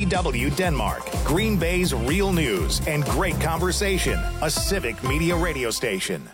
DW Denmark, Green Bay's real news and great conversation. A Civic Media radio station.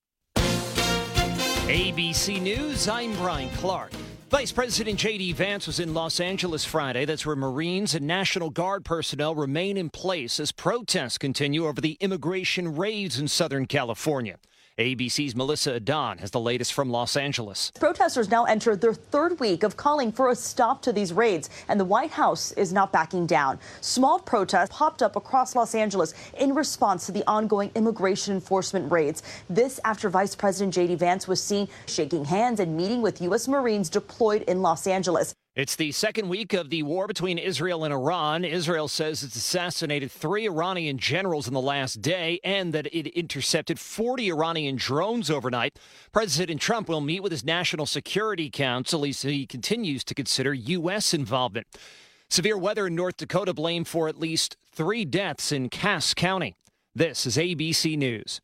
ABC News, I'm Brian Clark. Vice President J.D. Vance was in Los Angeles Friday. That's where Marines and National Guard personnel remain in place as protests continue over the immigration raids in Southern California. ABC's Melissa Adon has the latest from Los Angeles. Protesters now enter their third week of calling for a stop to these raids, and the White House is not backing down. Small protests popped up across Los Angeles in response to the ongoing immigration enforcement raids. This after Vice President J.D. Vance was seen shaking hands and meeting with U.S. Marines deployed in Los Angeles. It's the second week of the war between Israel and Iran. Israel says it's assassinated 3 Iranian generals in the last day and that it intercepted 40 Iranian drones overnight. President Trump will meet with his National Security Council as he continues to consider U.S. involvement. Severe weather in North Dakota blamed for at least 3 deaths in Cass County. This is ABC News.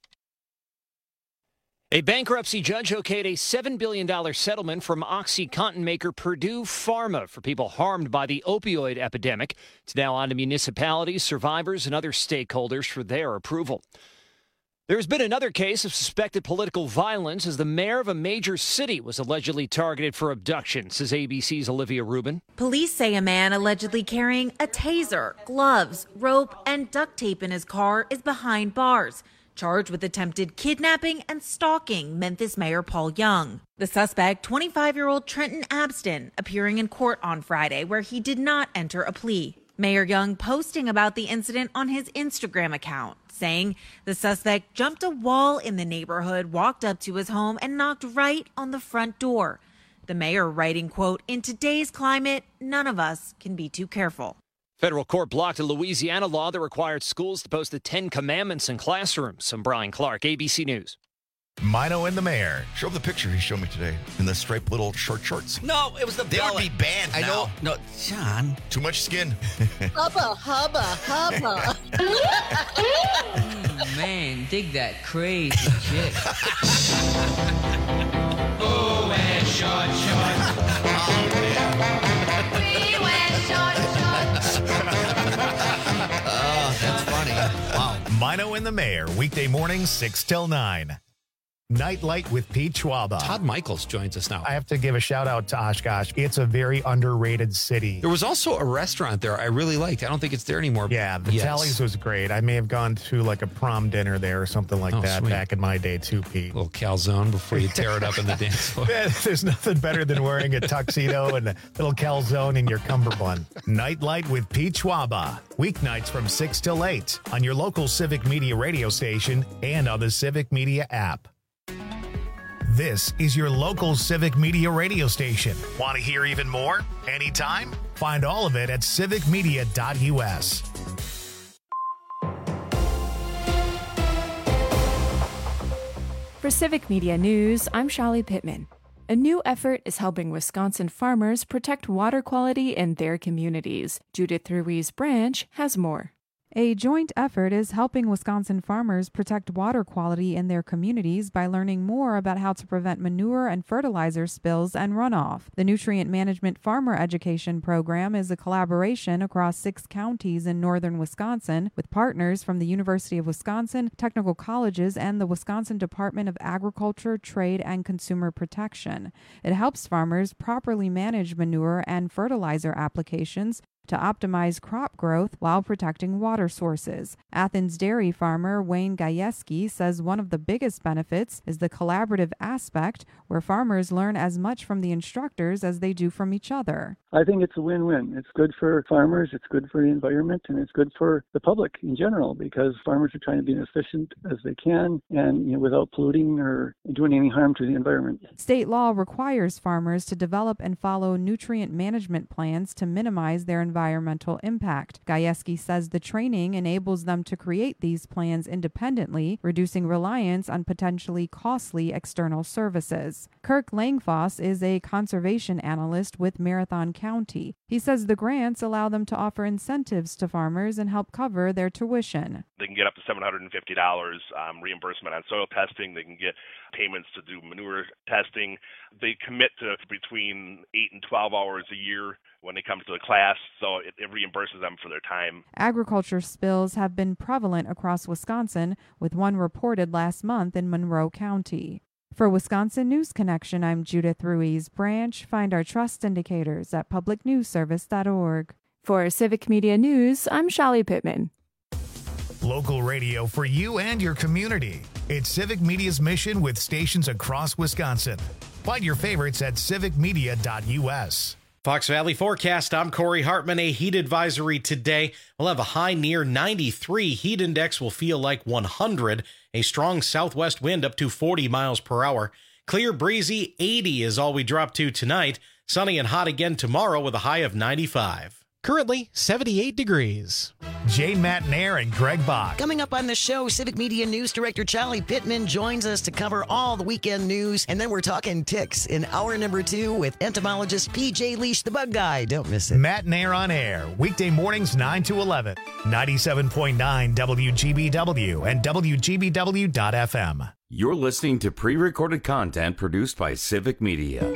A bankruptcy judge okayed a $7 billion settlement from OxyContin maker Purdue Pharma for people harmed by the opioid epidemic. It's now on to municipalities, survivors, and other stakeholders for their approval. There's been another case of suspected political violence as the mayor of a major city was allegedly targeted for abduction, says ABC's Olivia Rubin. Police say a man allegedly carrying a taser, gloves, rope, and duct tape in his car is behind bars, charged with attempted kidnapping and stalking Memphis Mayor Paul Young. The suspect, 25-year-old Trenton Abston, appearing in court on Friday where he did not enter a plea. Mayor Young posting about the incident on his Instagram account, saying the suspect jumped a wall in the neighborhood, walked up to his home, and knocked right on the front door. The mayor writing, quote, "In today's climate, none of us can be too careful." Federal court blocked a Louisiana law that required schools to post the 10 Commandments in classrooms. I'm Brian Clark, ABC News. Mino and the Mayor. Show the picture he showed me today in the striped little short shorts. No, it was the They would be banned I now. know. No, John. Too much skin. Hubba, hubba, hubba. Man, dig that crazy chick. Oh, wear short shorts. Oh, man. We wear short shorts. Oh, that's funny. Wow. Mino and the Mayor, weekday mornings 6 till 9. Nightlight with Pete Schwaba. Todd Michaels joins us now. I have to give a shout out to Oshkosh. It's a very underrated city. There was also a restaurant there I really liked. I don't think it's there anymore. Yeah, the Tallies was great. I may have gone to like a prom dinner there or something like that sweet. back in my day too, Pete. A little calzone before you tear it up in the dance floor. Yeah, there's nothing better than wearing a tuxedo and a little calzone in your cummerbund. Nightlight with Pete Schwaba. Weeknights from 6 till 8 on your local Civic Media radio station and on the Civic Media app. This is your local Civic Media radio station. Want to hear even more? Anytime? Find all of it at civicmedia.us. For Civic Media News, I'm Shali Pittman. A new effort is helping Wisconsin farmers protect water quality in their communities. Judith Ruiz Branch has more. A joint effort is helping Wisconsin farmers protect water quality in their communities by learning more about how to prevent manure and fertilizer spills and runoff. The Nutrient Management Farmer Education Program is a collaboration across 6 counties in northern Wisconsin with partners from the University of Wisconsin, technical colleges, and the Wisconsin Department of Agriculture, Trade, and Consumer Protection. It helps farmers properly manage manure and fertilizer applications to optimize crop growth while protecting water sources. Athens dairy farmer Wayne Gajewski says one of the biggest benefits is the collaborative aspect, where farmers learn as much from the instructors as they do from each other. I think it's a win-win. It's good for farmers, it's good for the environment, and it's good for the public in general, because farmers are trying to be as efficient as they can and without polluting or doing any harm to the environment. State law requires farmers to develop and follow nutrient management plans to minimize their environmental impact. Gajewski says the training enables them to create these plans independently, reducing reliance on potentially costly external services. Kirk Langfoss is a conservation analyst with Marathon County. He says the grants allow them to offer incentives to farmers and help cover their tuition. They can get up to $750 reimbursement on soil testing. They can get payments to do manure testing. They commit to between 8 and 12 hours a year when it comes to the class, so it reimburses them for their time. Agriculture spills have been prevalent across Wisconsin, with one reported last month in Monroe County. For Wisconsin News Connection, I'm Judith Ruiz Branch. Find our trust indicators at publicnewsservice.org. For Civic Media News, I'm Shali Pittman. Local radio for you and your community. It's Civic Media's mission with stations across Wisconsin. Find your favorites at civicmedia.us. Fox Valley forecast. I'm Corey Hartman. A heat advisory today. We'll have a high near 93. Heat index will feel like 100. A strong southwest wind up to 40 miles per hour. Clear breezy 80 is all we drop to tonight. Sunny and hot again tomorrow with a high of 95. Currently 78 degrees. Jay Matnair and Greg Bach. Coming up on the show, Civic Media News Director Charlie Pittman joins us to cover all the weekend news. And then we're talking ticks in hour number 2 with entomologist PJ Leash, the bug guy. Don't miss it. Matnair on air, weekday mornings 9 to 11. 97.9 WGBW and WGBW.FM. You're listening to pre-recorded content produced by Civic Media.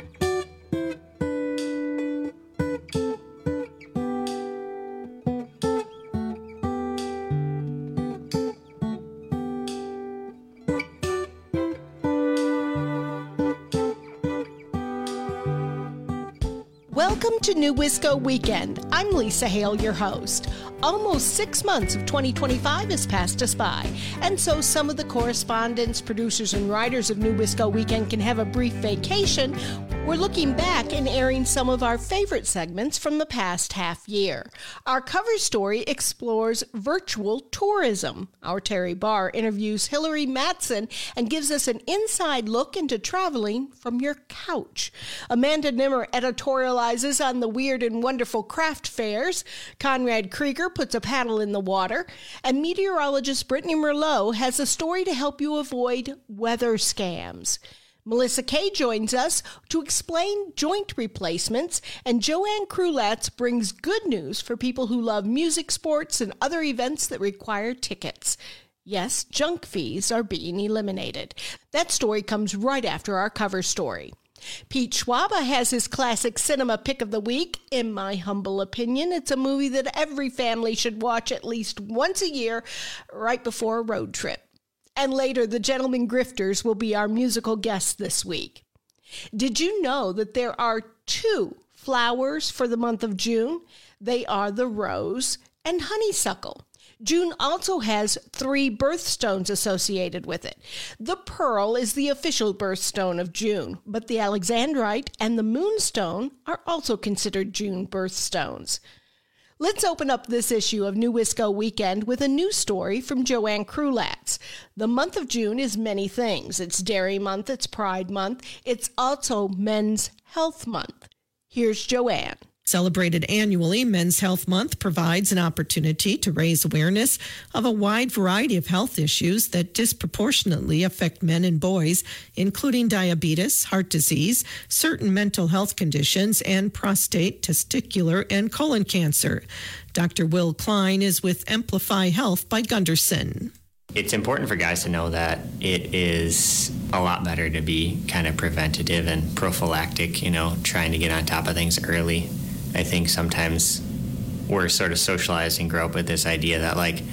Welcome to New Wisco Weekend. I'm Lisa Hale, your host. Almost 6 months of 2025 has passed us by, and so some of the correspondents, producers, and writers of New Wisco Weekend can have a brief vacation. We're looking back and airing some of our favorite segments from the past half year. Our cover story explores virtual tourism. Our Terry Barr interviews Hillary Matson and gives us an inside look into traveling from your couch. Amanda Nimmer editorializes on the weird and wonderful craft fairs. Conrad Krieger puts a paddle in the water. And meteorologist Brittany Merlot has a story to help you avoid weather scams. Melissa Kay joins us to explain joint replacements, and Joanne Krulatz brings good news for people who love music, sports, and other events that require tickets. Yes, junk fees are being eliminated. That story comes right after our cover story. Pete Schwaba has his classic cinema pick of the week. In my humble opinion, it's a movie that every family should watch at least once a year right before a road trip. And later, the Gentlemen Grifters will be our musical guests this week. Did you know that there are 2 flowers for the month of June? They are the rose and honeysuckle. June also has 3 birthstones associated with it. The pearl is the official birthstone of June, but the alexandrite and the moonstone are also considered June birthstones. Let's open up this issue of New Wisco Weekend with a news story from Joanne Krulatz. The month of June is many things. It's Dairy Month, it's Pride Month, it's also Men's Health Month. Here's Joanne. Celebrated annually, Men's Health Month provides an opportunity to raise awareness of a wide variety of health issues that disproportionately affect men and boys, including diabetes, heart disease, certain mental health conditions, and prostate, testicular, and colon cancer. Dr. Will Klein is with Amplify Health by Gunderson. It's important for guys to know that it is a lot better to be kind of preventative and prophylactic, trying to get on top of things early. I think sometimes we're sort of socialized and grow up with this idea that,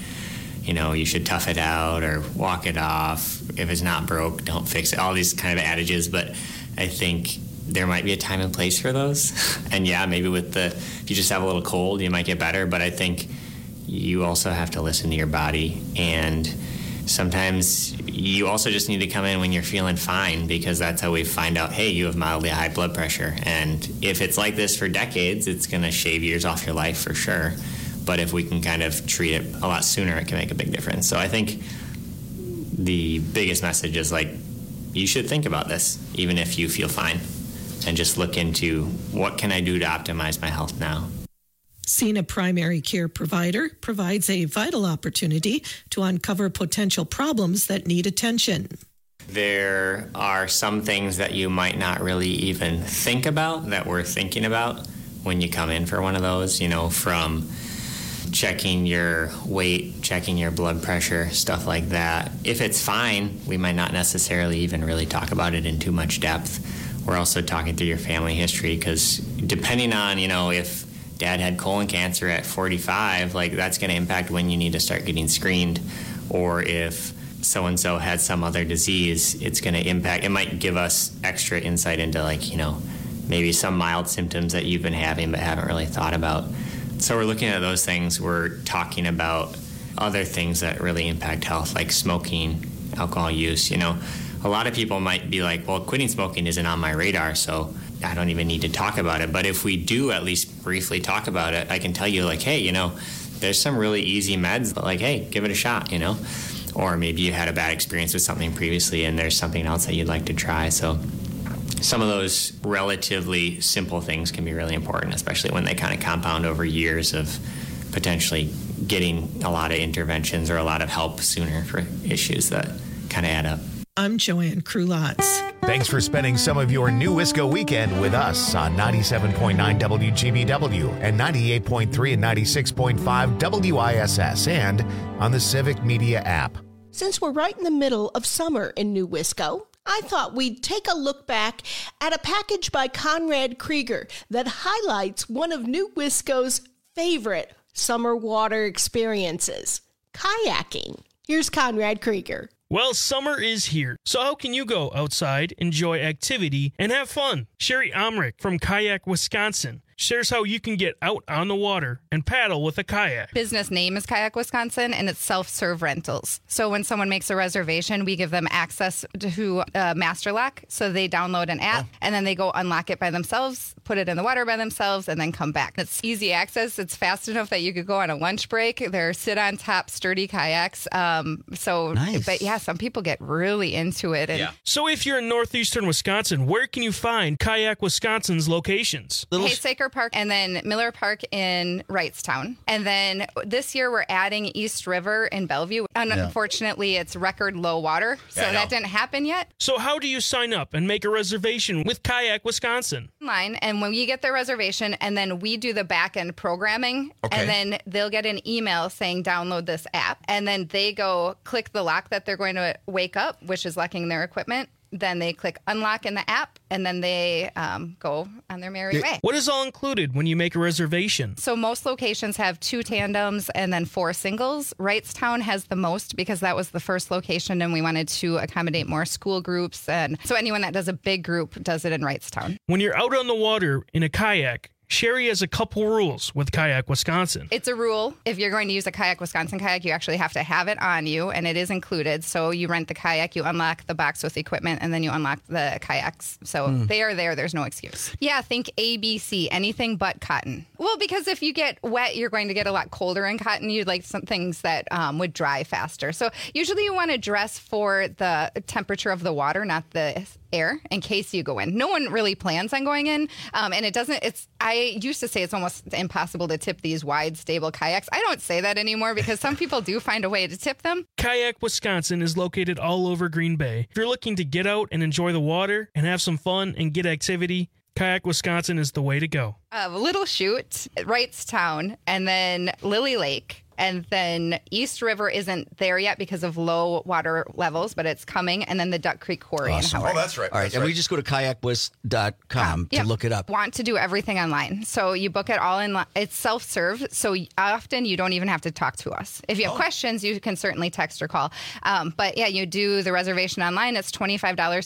you should tough it out or walk it off. If it's not broke, don't fix it. All these kind of adages. But I think there might be a time and place for those. And yeah, maybe if you just have a little cold, you might get better. But I think you also have to listen to your body. And sometimes you also just need to come in when you're feeling fine, because that's how we find out, hey, you have mildly high blood pressure. And if it's like this for decades, it's going to shave years off your life for sure. But if we can kind of treat it a lot sooner, it can make a big difference. So I think the biggest message is you should think about this, even if you feel fine, and just look into what can I do to optimize my health now. Seeing a primary care provider provides a vital opportunity to uncover potential problems that need attention. There are some things that you might not really even think about that we're thinking about, when you come in for one of those, from checking your weight, checking your blood pressure, stuff like that. If it's fine, we might not necessarily even really talk about it in too much depth. We're also talking through your family history, because depending on, if dad had colon cancer at 45, that's going to impact when you need to start getting screened. Or if so-and-so had some other disease, it's going to impact, it might give us extra insight into maybe some mild symptoms that you've been having but haven't really thought about. So we're looking at those things. We're talking about other things that really impact health, like smoking, alcohol use. A lot of people might be like, well, quitting smoking isn't on my radar, so I don't even need to talk about it. But if we do at least briefly talk about it, I can tell you, hey, there's some really easy meds that, hey, give it a shot, Or maybe you had a bad experience with something previously and there's something else that you'd like to try. So some of those relatively simple things can be really important, especially when they kind of compound over years of potentially getting a lot of interventions or a lot of help sooner for issues that kind of add up. I'm Joanne Krulotz. Thanks for spending some of your New Wisco weekend with us on 97.9 WGBW and 98.3 and 96.5 WISS and on the Civic Media app. Since we're right in the middle of summer in New Wisco, I thought we'd take a look back at a package by Conrad Krieger that highlights one of New Wisco's favorite summer water experiences, kayaking. Here's Conrad Krieger. Well, summer is here, so how can you go outside, enjoy activity, and have fun? Sherry Omrick from Kayak Wisconsin shares how you can get out on the water and paddle with a kayak. Business name is Kayak Wisconsin, and it's self-serve rentals. So when someone makes a reservation, we give them access to Master Lock. So they download an app, and then they go unlock it by themselves, put it in the water by themselves, and then come back. It's easy access. It's fast enough that you could go on a lunch break. They're sit-on-top, sturdy kayaks. Nice. But yeah, some people get really into it. And So if you're in northeastern Wisconsin, where can you find Kayak Wisconsin's locations? Haysaker Park and then Miller Park in Wrightstown. And then this year we're adding East River in Bellevue. Unfortunately, it's record low water, so that didn't happen yet. So how do you sign up and make a reservation with Kayak Wisconsin? Online, and when you get their reservation, and then we do the back end programming, and then they'll get an email saying download this app, and then they go click the lock that they're going to wake up, which is locking their equipment. Then they click unlock in the app, and then they go on their merry way. What is all included when you make a reservation? So most locations have 2 tandems and then 4 singles. Wrightstown has the most because that was the first location, and we wanted to accommodate more school groups. And so anyone that does a big group does it in Wrightstown. When you're out on the water in a kayak, Sherry has a couple rules with Kayak Wisconsin. It's a rule. If you're going to use a Kayak Wisconsin kayak, you actually have to have it on you, and it is included. So you rent the kayak, you unlock the box with equipment, and then you unlock the kayaks. So they are there. There's no excuse. Yeah, think ABC, anything but cotton. Well, because if you get wet, you're going to get a lot colder in cotton. You'd like some things that would dry faster. So usually you want to dress for the temperature of the water, not the air, in case you go in. No one really plans on going in, and it doesn't. I used to say it's almost impossible to tip these wide, stable kayaks. I don't say that anymore because some people do find a way to tip them. Kayak Wisconsin is located all over Green Bay. If you're looking to get out and enjoy the water and have some fun and get activity, Kayak Wisconsin is the way to go. Little Chute, Wrightstown, and then Lily Lake. And then East River isn't there yet because of low water levels, but it's coming. And then the Duck Creek Quarry in Howard. Oh, that's right. All right, and we just go to kayakwis.com to look it up. Want to do everything online. So you book it all in. It's self-serve, so often you don't even have to talk to us. If you have questions, you can certainly text or call. But yeah, you do the reservation online. It's $25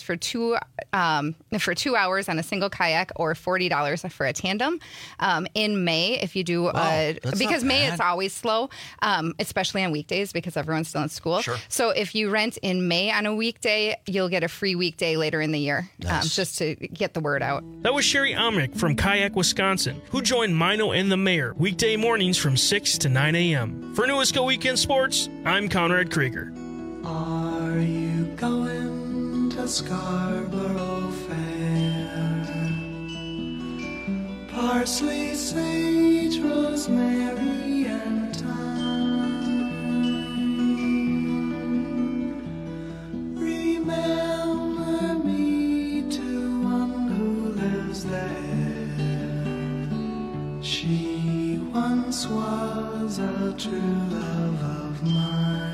for 2 hours on a single kayak, or $40 for a tandem. In May, if you do, because May it's always slow. Especially on weekdays because everyone's still in school. Sure. So if you rent in May on a weekday, you'll get a free weekday later in the year, just to get the word out. That was Sherry Omrick from Kayak Wisconsin, who joined Mino and the Mayor weekday mornings from 6 to 9 a.m. For New Wisco Weekend Sports, I'm Conrad Krieger. Are you going to Scarborough Fair? Parsley, sage, rosemary, and thyme. Remember me to one who lives there. a true love of mine.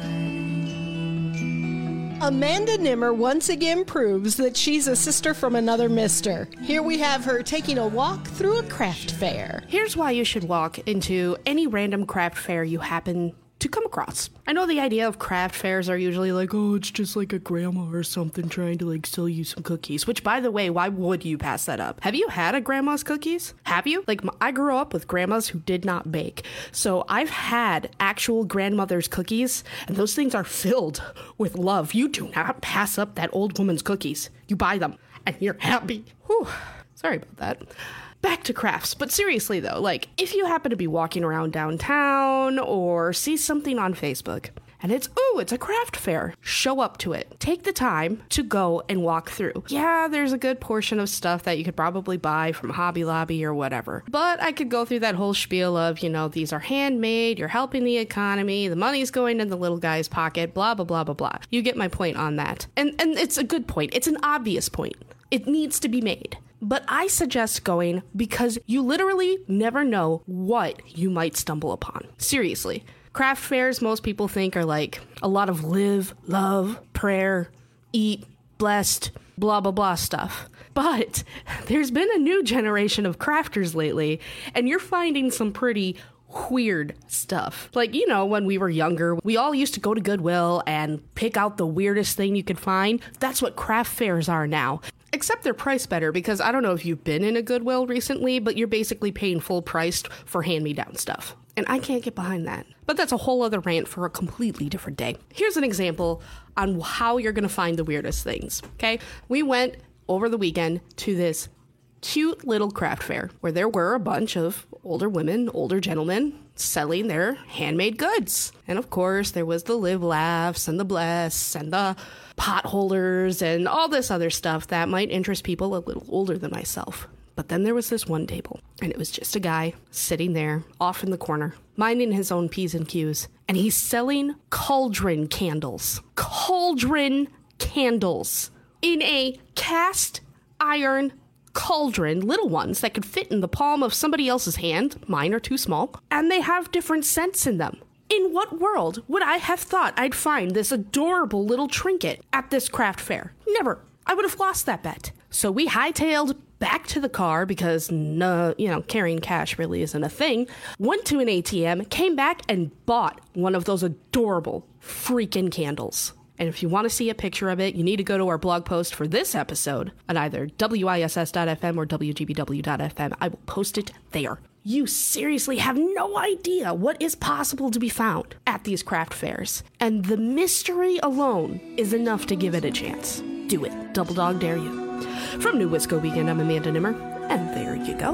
Amanda Nimmer once again proves that she's a sister from another mister. Here we have her taking a walk through a craft fair. Here's why you should walk into any random craft fair you happen to come across. I know the idea of craft fairs are usually like, oh, it's just like a grandma or something trying to like sell you some cookies, which by the way, why would you pass that up? Have you had a grandma's cookies? Have you? Like, I grew up with grandmas who did not bake. So I've had actual grandmother's cookies, and those things are filled with love. You do not pass up that old woman's cookies. You buy them, and you're happy. Whew. Sorry about that. Back to crafts. But seriously, though, like, if you happen to be walking around downtown or see something on Facebook and it's a craft fair, show up to it. Take the time to go and walk through. Yeah, there's a good portion of stuff that you could probably buy from Hobby Lobby or whatever. But I could go through that whole spiel of, these are handmade, you're helping the economy, the money's going in the little guy's pocket, blah, blah, blah, blah, blah. You get my point on that. And it's a good point. It's an obvious point. It needs to be made. But I suggest going because you literally never know what you might stumble upon. Seriously. Craft fairs, most people think, are like a lot of live, love, prayer, eat, blessed, blah, blah, blah stuff. But there's been a new generation of crafters lately, and you're finding some pretty weird stuff. Like, when we were younger, we all used to go to Goodwill and pick out the weirdest thing you could find. That's what craft fairs are now. Except they're priced better, because I don't know if you've been in a Goodwill recently, but you're basically paying full price for hand-me-down stuff. And I can't get behind that. But that's a whole other rant for a completely different day. Here's an example on how you're going to find the weirdest things, okay? We went over the weekend to this cute little craft fair where there were a bunch of older women, older gentlemen selling their handmade goods. And of course, there was the live laughs and the bless and the pot holders and all this other stuff that might interest people a little older than myself. But then there was this one table, and it was just a guy sitting there off in the corner, minding his own P's and Q's, and he's selling cauldron candles. Cauldron candles in a cast iron cauldron, little ones that could fit in the palm of somebody else's hand. Mine are too small, and they have different scents in them. In what world would I have thought I'd find this adorable little trinket at this craft fair? Never. I would have lost that bet. So we hightailed back to the car because, carrying cash really isn't a thing. Went to an ATM, came back, and bought one of those adorable freaking candles. And if you want to see a picture of it, you need to go to our blog post for this episode at either WISS.FM or WGBW.FM. I will post it there. You seriously have no idea what is possible to be found at these craft fairs. And the mystery alone is enough to give it a chance. Do it. Double dog dare you. From New Wisco Weekend, I'm Amanda Nimmer. And there you go.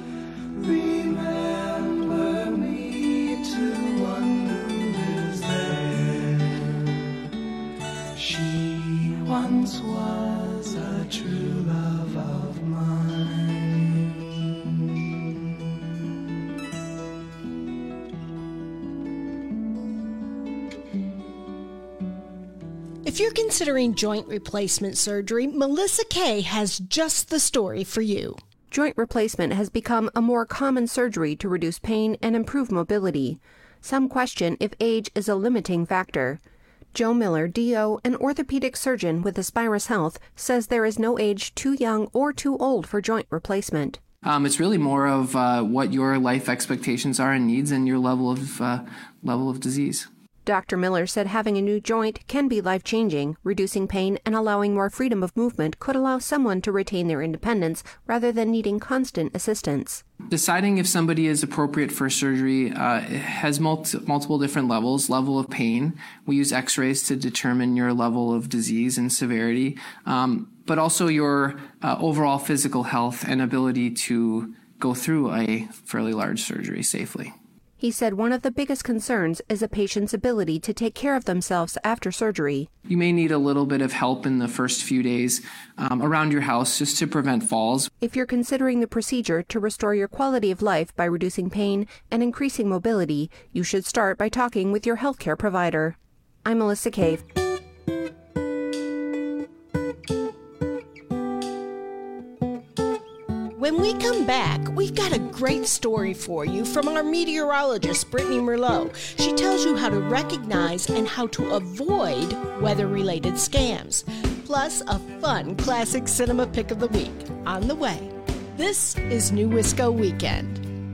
Remember me to one who is there. She once was a true love of mine. If you're considering joint replacement surgery, Melissa Kay has just the story for you. Joint replacement has become a more common surgery to reduce pain and improve mobility. Some question if age is a limiting factor. Joe Miller, DO, an orthopedic surgeon with Aspirus Health, says there is no age too young or too old for joint replacement. It's really more of what your life expectations are and needs and your level of disease. Dr. Miller said having a new joint can be life-changing. Reducing pain and allowing more freedom of movement could allow someone to retain their independence rather than needing constant assistance. Deciding if somebody is appropriate for surgery has multiple different levels. Level of pain. We use x-rays to determine your level of disease and severity, but also your overall physical health and ability to go through a fairly large surgery safely. He said one of the biggest concerns is a patient's ability to take care of themselves after surgery. You may need a little bit of help in the first few days around your house just to prevent falls. If you're considering the procedure to restore your quality of life by reducing pain and increasing mobility, you should start by talking with your healthcare provider. I'm Melissa Cave. When When we come back, we've got a great story for you from our meteorologist, Brittany Merlot. She tells you how to recognize and how to avoid weather-related scams. Plus, a fun classic cinema pick of the week on the way. This is New Wisco Weekend.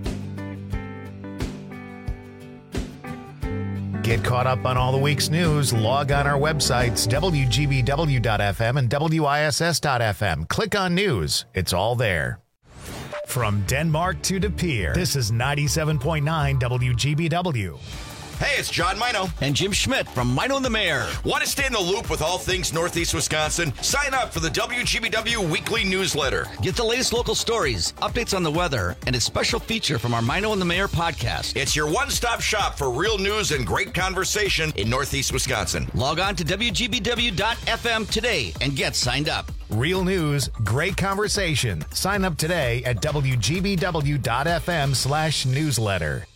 Get caught up on all the week's news. Log on our websites, WGBW.FM and WISS.FM. Click on news. It's all there. From Denmark to De Pere, this is 97.9 WGBW. Hey, it's John Mino. And Jim Schmidt from Mino and the Mayor. Want to stay in the loop with all things Northeast Wisconsin? Sign up for the WGBW weekly newsletter. Get the latest local stories, updates on the weather, and a special feature from our Mino and the Mayor podcast. It's your one-stop shop for real news and great conversation in Northeast Wisconsin. Log on to WGBW.FM today and get signed up. Real news, great conversation. Sign up today at WGBW.FM/newsletter.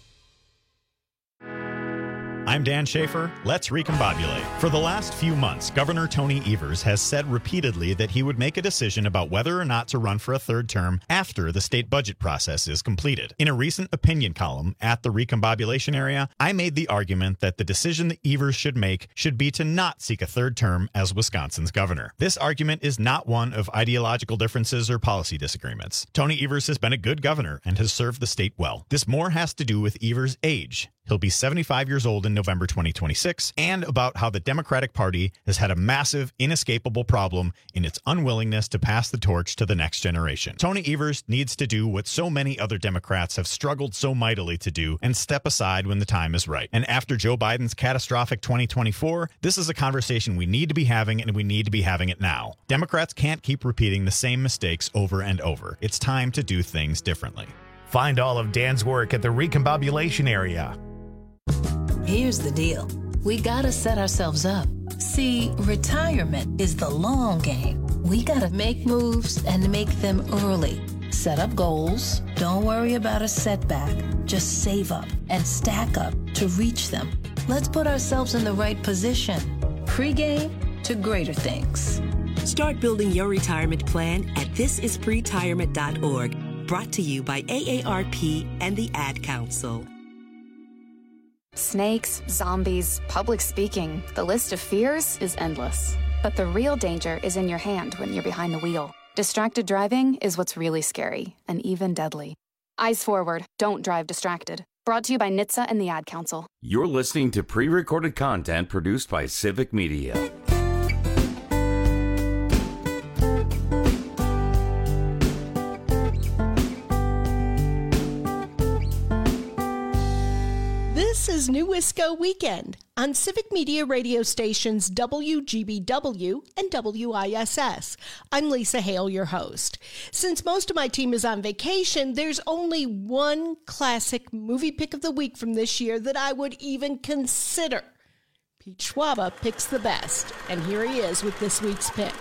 I'm Dan Schaefer. Let's recombobulate. For the last few months, Governor Tony Evers has said repeatedly that he would make a decision about whether or not to run for a third term after the state budget process is completed. In a recent opinion column at the recombobulation area, I made the argument that the decision that Evers should make should be to not seek a third term as Wisconsin's governor. This argument is not one of ideological differences or policy disagreements. Tony Evers has been a good governor and has served the state well. This more has to do with Evers' age. He'll be 75 years old in November 2026, and about how the Democratic Party has had a massive, inescapable problem in its unwillingness to pass the torch to the next generation. Tony Evers needs to do what so many other Democrats have struggled so mightily to do and step aside when the time is right. And after Joe Biden's catastrophic 2024, this is a conversation we need to be having, and we need to be having it now. Democrats can't keep repeating the same mistakes over and over. It's time to do things differently. Find all of Dan's work at the recombobulation area. Here's the deal. We gotta set ourselves up. See, retirement is the long game. We gotta make moves and make them early. Set up goals. Don't worry about a setback. Just save up and stack up to reach them. Let's put ourselves in the right position. Pre-game to greater things. Start building your retirement plan at thisispretirement.org. Brought to you by AARP and the Ad Council. Snakes, zombies, public speaking. The list of fears is endless. But the real danger is in your hand when you're behind the wheel. Distracted driving is what's really scary and even deadly. Eyes forward. Don't drive distracted. Brought to you by NHTSA and the Ad Council. You're listening to pre-recorded content produced by Civic Media. This is New Wisco Weekend on Civic Media radio stations WGBW and WISS. I'm Lisa Hale, your host. Since most of my team is on vacation, there's only one classic movie pick of the week from this year that I would even consider. Pete Schwaba picks the best, and here he is with this week's pick.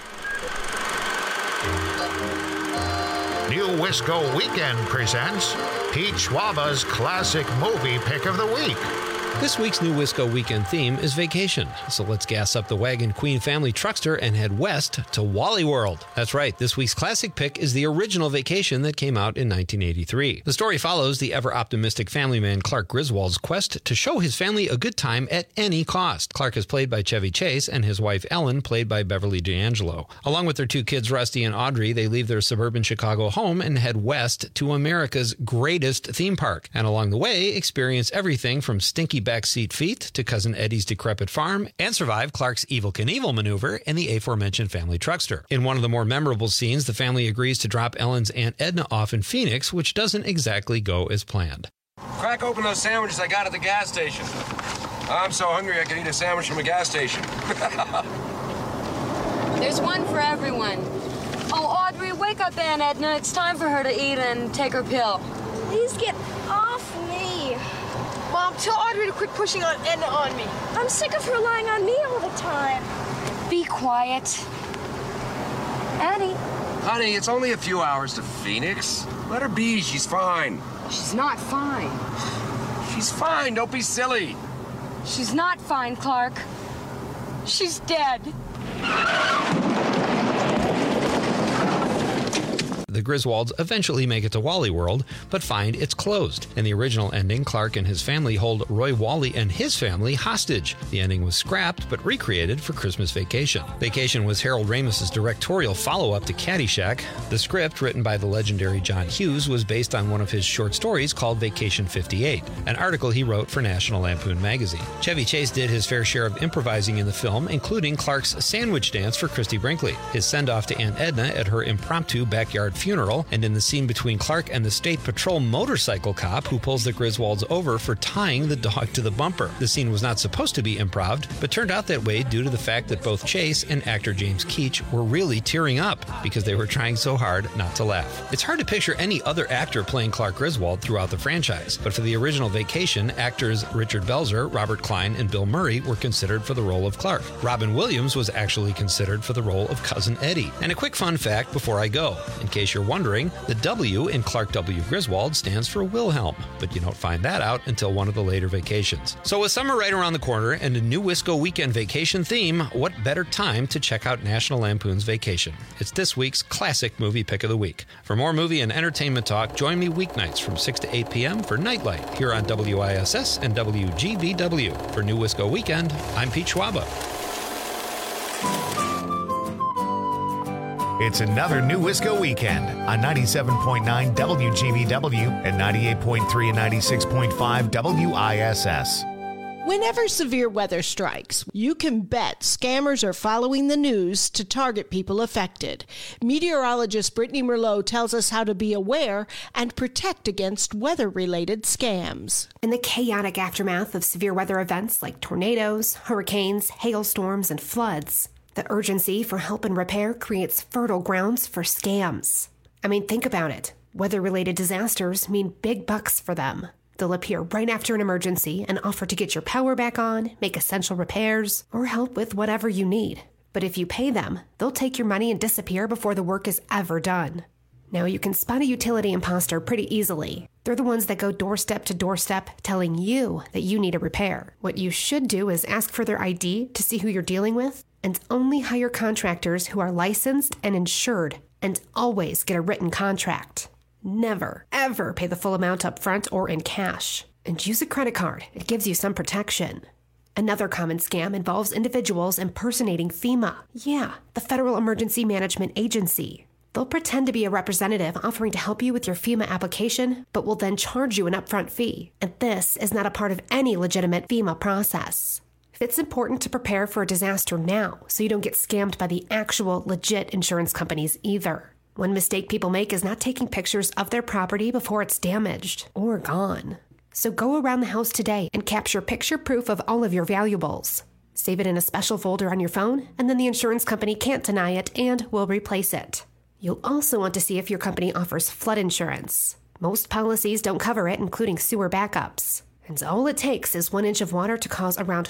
New Wisco Weekend presents Pete Schwaba's classic movie pick of the week. This week's New Wisco Weekend theme is vacation, so let's gas up the wagon Queen Family Truckster and head west to Wally World. That's right, this week's classic pick is the original Vacation that came out in 1983. The story follows the ever-optimistic family man Clark Griswold's quest to show his family a good time at any cost. Clark is played by Chevy Chase and his wife Ellen played by Beverly D'Angelo. Along with their two kids Rusty and Audrey, they leave their suburban Chicago home and head west to America's greatest theme park. And along the way, experience everything from stinky backseat feet to Cousin Eddie's decrepit farm, and survive Clark's Evel Knievel maneuver in the aforementioned family truckster. In one of the more memorable scenes, the family agrees to drop Ellen's Aunt Edna off in Phoenix, which doesn't exactly go as planned. Crack open those sandwiches I got at the gas station. I'm so hungry I could eat a sandwich from a gas station. There's one for everyone. Oh, Audrey, wake up Aunt Edna. It's time for her to eat and take her pill. Please get off me. Mom, tell Audrey to quit pushing Aunt Edna on me. I'm sick of her lying on me all the time. Be quiet. Addie. Honey, it's only a few hours to Phoenix. Let her be. She's fine. She's not fine. She's fine. Don't be silly. She's not fine, Clark. She's dead. The Griswolds eventually make it to Wally World, but find it's closed. In the original ending, Clark and his family hold Roy Wally and his family hostage. The ending was scrapped, but recreated for Christmas Vacation. Vacation was Harold Ramis's directorial follow-up to Caddyshack. The script, written by the legendary John Hughes, was based on one of his short stories called Vacation 58, an article he wrote for National Lampoon magazine. Chevy Chase did his fair share of improvising in the film, including Clark's sandwich dance for Christy Brinkley, his send-off to Aunt Edna at her impromptu backyard funeral, and in the scene between Clark and the State Patrol motorcycle cop who pulls the Griswolds over for tying the dog to the bumper. The scene was not supposed to be improv, but turned out that way due to the fact that both Chase and actor James Keach were really tearing up because they were trying so hard not to laugh. It's hard to picture any other actor playing Clark Griswold throughout the franchise, but for the original Vacation, actors Richard Belzer, Robert Klein, and Bill Murray were considered for the role of Clark. Robin Williams was actually considered for the role of Cousin Eddie. And a quick fun fact before I go. In case you're wondering, the W in Clark W. Griswold stands for Wilhelm, but you don't find that out until one of the later Vacations. So with summer right around the corner and a new Wisco weekend vacation theme, what better time to check out National Lampoon's Vacation? It's this week's classic movie pick of the week. For more movie and entertainment talk, join me weeknights from 6 to 8 p.m. for Nightlight here on WISS and WGVW. For New Wisco Weekend, I'm Pete Schwaba. It's another New Wisco Weekend on 97.9 WGVW and 98.3 and 96.5 WISS. Whenever severe weather strikes, you can bet scammers are following the news to target people affected. Meteorologist Brittany Merlot tells us how to be aware and protect against weather-related scams. In the chaotic aftermath of severe weather events like tornadoes, hurricanes, hailstorms, and floods, the urgency for help and repair creates fertile grounds for scams. I mean, think about it. Weather-related disasters mean big bucks for them. They'll appear right after an emergency and offer to get your power back on, make essential repairs, or help with whatever you need. But if you pay them, they'll take your money and disappear before the work is ever done. Now, you can spot a utility imposter pretty easily. They're the ones that go doorstep to doorstep telling you that you need a repair. What you should do is ask for their ID to see who you're dealing with, and only hire contractors who are licensed and insured, and always get a written contract. Never, ever pay the full amount up front or in cash. And use a credit card. It gives you some protection. Another common scam involves individuals impersonating FEMA. Yeah, the Federal Emergency Management Agency. They'll pretend to be a representative offering to help you with your FEMA application, but will then charge you an upfront fee. And this is not a part of any legitimate FEMA process. It's important to prepare for a disaster now so you don't get scammed by the actual legit insurance companies either. One mistake people make is not taking pictures of their property before it's damaged or gone. So go around the house today and capture picture proof of all of your valuables. Save it in a special folder on your phone, and then the insurance company can't deny it and will replace it. You'll also want to see if your company offers flood insurance. Most policies don't cover it, including sewer backups. And all it takes is 1 inch of water to cause around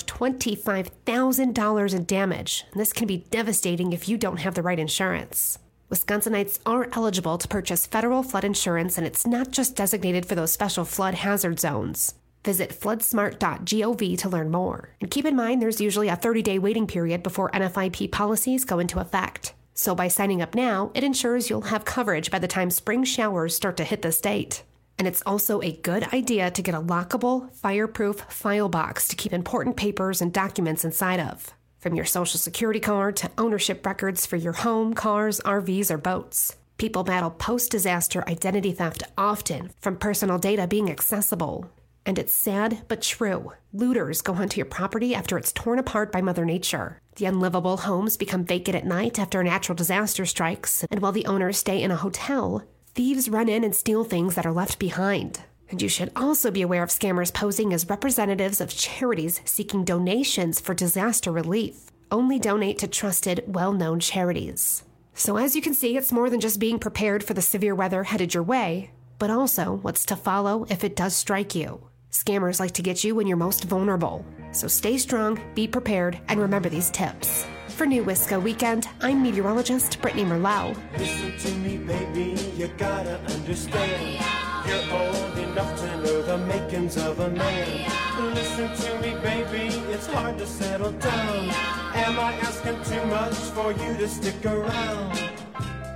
$25,000 in damage. And this can be devastating if you don't have the right insurance. Wisconsinites are eligible to purchase federal flood insurance, and it's not just designated for those special flood hazard zones. Visit floodsmart.gov to learn more. And keep in mind there's usually a 30-day waiting period before NFIP policies go into effect. So by signing up now, it ensures you'll have coverage by the time spring showers start to hit the state. And it's also a good idea to get a lockable, fireproof file box to keep important papers and documents inside of. From your social security card to ownership records for your home, cars, RVs, or boats. People battle post-disaster identity theft often from personal data being accessible. And it's sad but true. Looters go onto your property after it's torn apart by Mother Nature. The unlivable homes become vacant at night after a natural disaster strikes, and while the owners stay in a hotel, thieves run in and steal things that are left behind. And you should also be aware of scammers posing as representatives of charities seeking donations for disaster relief. Only donate to trusted, well-known charities. So as you can see, it's more than just being prepared for the severe weather headed your way, but also what's to follow if it does strike you. Scammers like to get you when you're most vulnerable. So stay strong, be prepared, and remember these tips. For New Wisco Weekend, I'm meteorologist Brittany Merlot. Listen to me, baby, you gotta understand. You're old enough to know the makings of a man. Listen to me, baby, it's hard to settle down. Am I asking too much for you to stick around?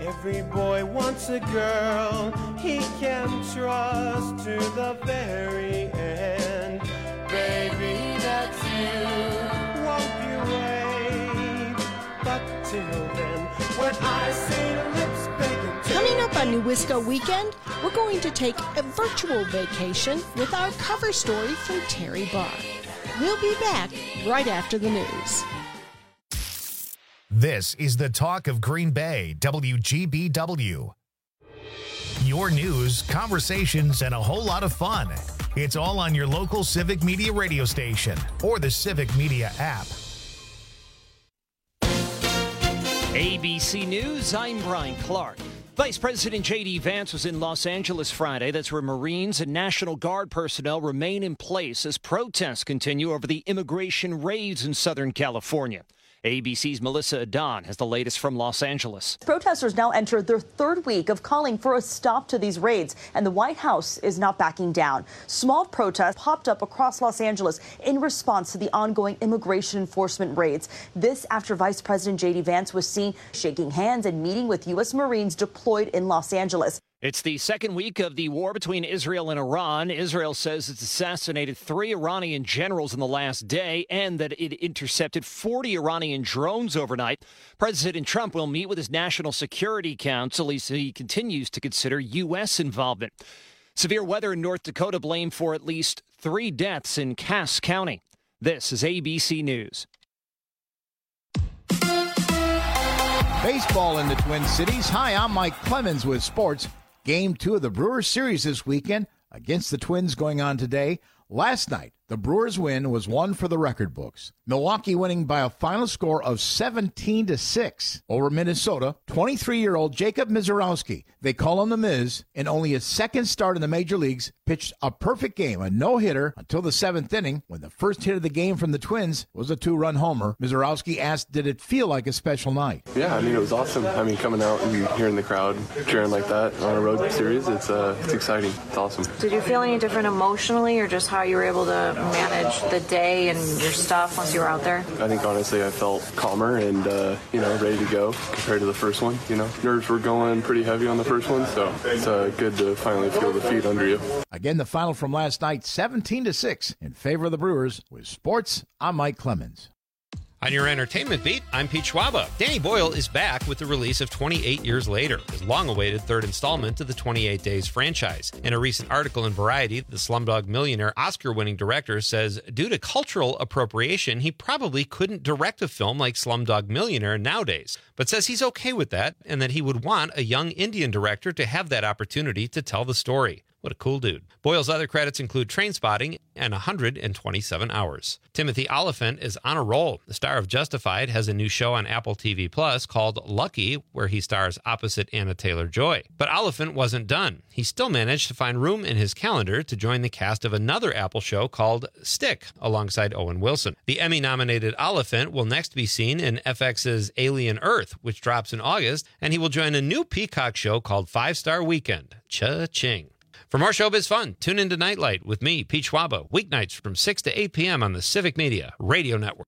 Every boy wants a girl he can trust to the very end. Baby, that's you. Won't you wait? But till then, when I see your lips begging. Coming up on New Wisco Weekend, we're going to take a virtual vacation with our cover story from Terry Barr. We'll be back right after the news. This is the talk of Green Bay, WGBW. Your news, conversations, and a whole lot of fun. It's all on your local Civic Media radio station or the Civic Media app. ABC News, I'm Brian Clark. Vice President J.D. Vance was in Los Angeles Friday. That's where Marines and National Guard personnel remain in place as protests continue over the immigration raids in Southern California. ABC's Melissa Adon has the latest from Los Angeles. Protesters now enter their third week of calling for a stop to these raids, and the White House is not backing down. Small protests popped up across Los Angeles in response to the ongoing immigration enforcement raids. This after Vice President J.D. Vance was seen shaking hands and meeting with U.S. Marines deployed in Los Angeles. It's the second week of the war between Israel and Iran. Israel says it's assassinated 3 Iranian generals in the last day and that it intercepted 40 Iranian drones overnight. President Trump will meet with his National Security Council as he continues to consider U.S. involvement. Severe weather in North Dakota blamed for at least 3 deaths in Cass County. This is ABC News. Baseball in the Twin Cities. Hi, I'm Mike Clemens with sports. Game 2 of the Brewers series this weekend against the Twins going on today. Last night, the Brewers' win was one for the record books. Milwaukee winning by a final score of 17-6 over Minnesota. 23-year-old Jacob Misiorowski, they call him the Miz, in only his second start in the major leagues, pitched a perfect game, a no-hitter, until the 7th inning, when the first hit of the game from the Twins was a 2-run homer. Misiorowski asked, did it feel like a special night? Yeah, it was awesome. coming out and hearing the crowd cheering like that on a road series, it's exciting. It's awesome. Did you feel any different emotionally, or just how you were able to manage the day and your stuff once you were out there? I think honestly I felt calmer and ready to go compared to the first one. Nerves were going pretty heavy on the first one, so it's good to finally feel the feet under you. Again, the final from last night, 17-6 in favor of the Brewers. With sports, I'm Mike Clemens. On your entertainment beat, I'm Pete Schwaba. Danny Boyle is back with the release of 28 Years Later, his long-awaited third installment to the 28 Days franchise. In a recent article in Variety, the Slumdog Millionaire Oscar-winning director says due to cultural appropriation, he probably couldn't direct a film like Slumdog Millionaire nowadays, but says he's okay with that and that he would want a young Indian director to have that opportunity to tell the story. What a cool dude. Boyle's other credits include Trainspotting and 127 Hours. Timothy Olyphant is on a roll. The star of Justified has a new show on Apple TV Plus called Lucky, where he stars opposite Anna Taylor-Joy. But Olyphant wasn't done. He still managed to find room in his calendar to join the cast of another Apple show called Stick, alongside Owen Wilson. The Emmy-nominated Olyphant will next be seen in FX's Alien Earth, which drops in August, and he will join a new Peacock show called 5-Star Weekend. Cha-ching. For more showbiz fun, tune into Nightlight with me, Pete Schwaba, weeknights from 6 to 8 p.m. on the Civic Media Radio Network.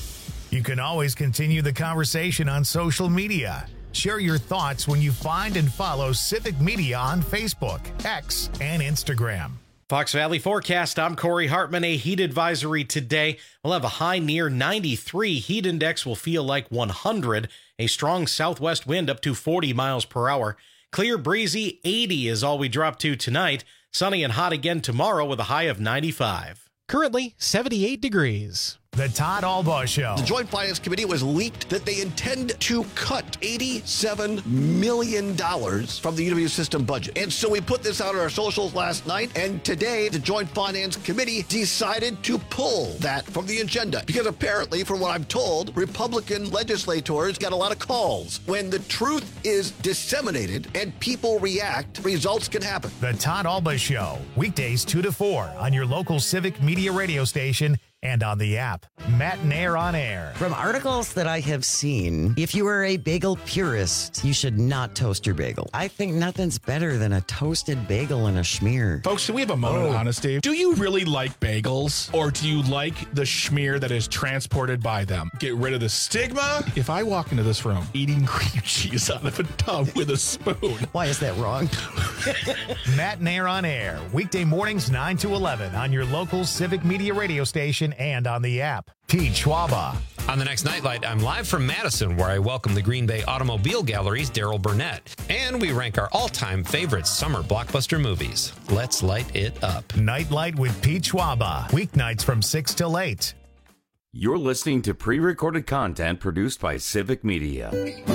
You can always continue the conversation on social media. Share your thoughts when you find and follow Civic Media on Facebook, X, and Instagram. Fox Valley forecast. I'm Corey Hartman. A heat advisory today. We'll have a high near 93. Heat index will feel like 100. A strong southwest wind up to 40 miles per hour. Clear, breezy, 80 is all we drop to tonight. Sunny and hot again tomorrow with a high of 95. Currently 78 degrees. The Todd Albaugh Show. The Joint Finance Committee was leaked that they intend to cut $87 million from the UW system budget. And so we put this out on our socials last night, and today the Joint Finance Committee decided to pull that from the agenda. Because apparently, from what I'm told, Republican legislators got a lot of calls. When the truth is disseminated and people react, results can happen. The Todd Albaugh Show, weekdays 2 to 4 on your local Civic Media radio station and on the app. Matinaire on Air. From articles that I have seen, if you are a bagel purist, you should not toast your bagel. I think nothing's better than a toasted bagel and a schmear. Folks, can we have a moment of honesty? Do you really like bagels, or do you like the schmear that is transported by them? Get rid of the stigma. If I walk into this room eating cream cheese out of a tub with a spoon. Why is that wrong? Matinaire on Air. Weekday mornings 9 to 11 on your local Civic Media radio station and on the app. Pete Schwaba. On the next Nightlight, I'm live from Madison, where I welcome the Green Bay Automobile Gallery's Daryl Burnett. And we rank our all-time favorite summer blockbuster movies. Let's light it up. Nightlight with Pete Schwaba. Weeknights from 6 till 8. You're listening to pre-recorded content produced by Civic Media.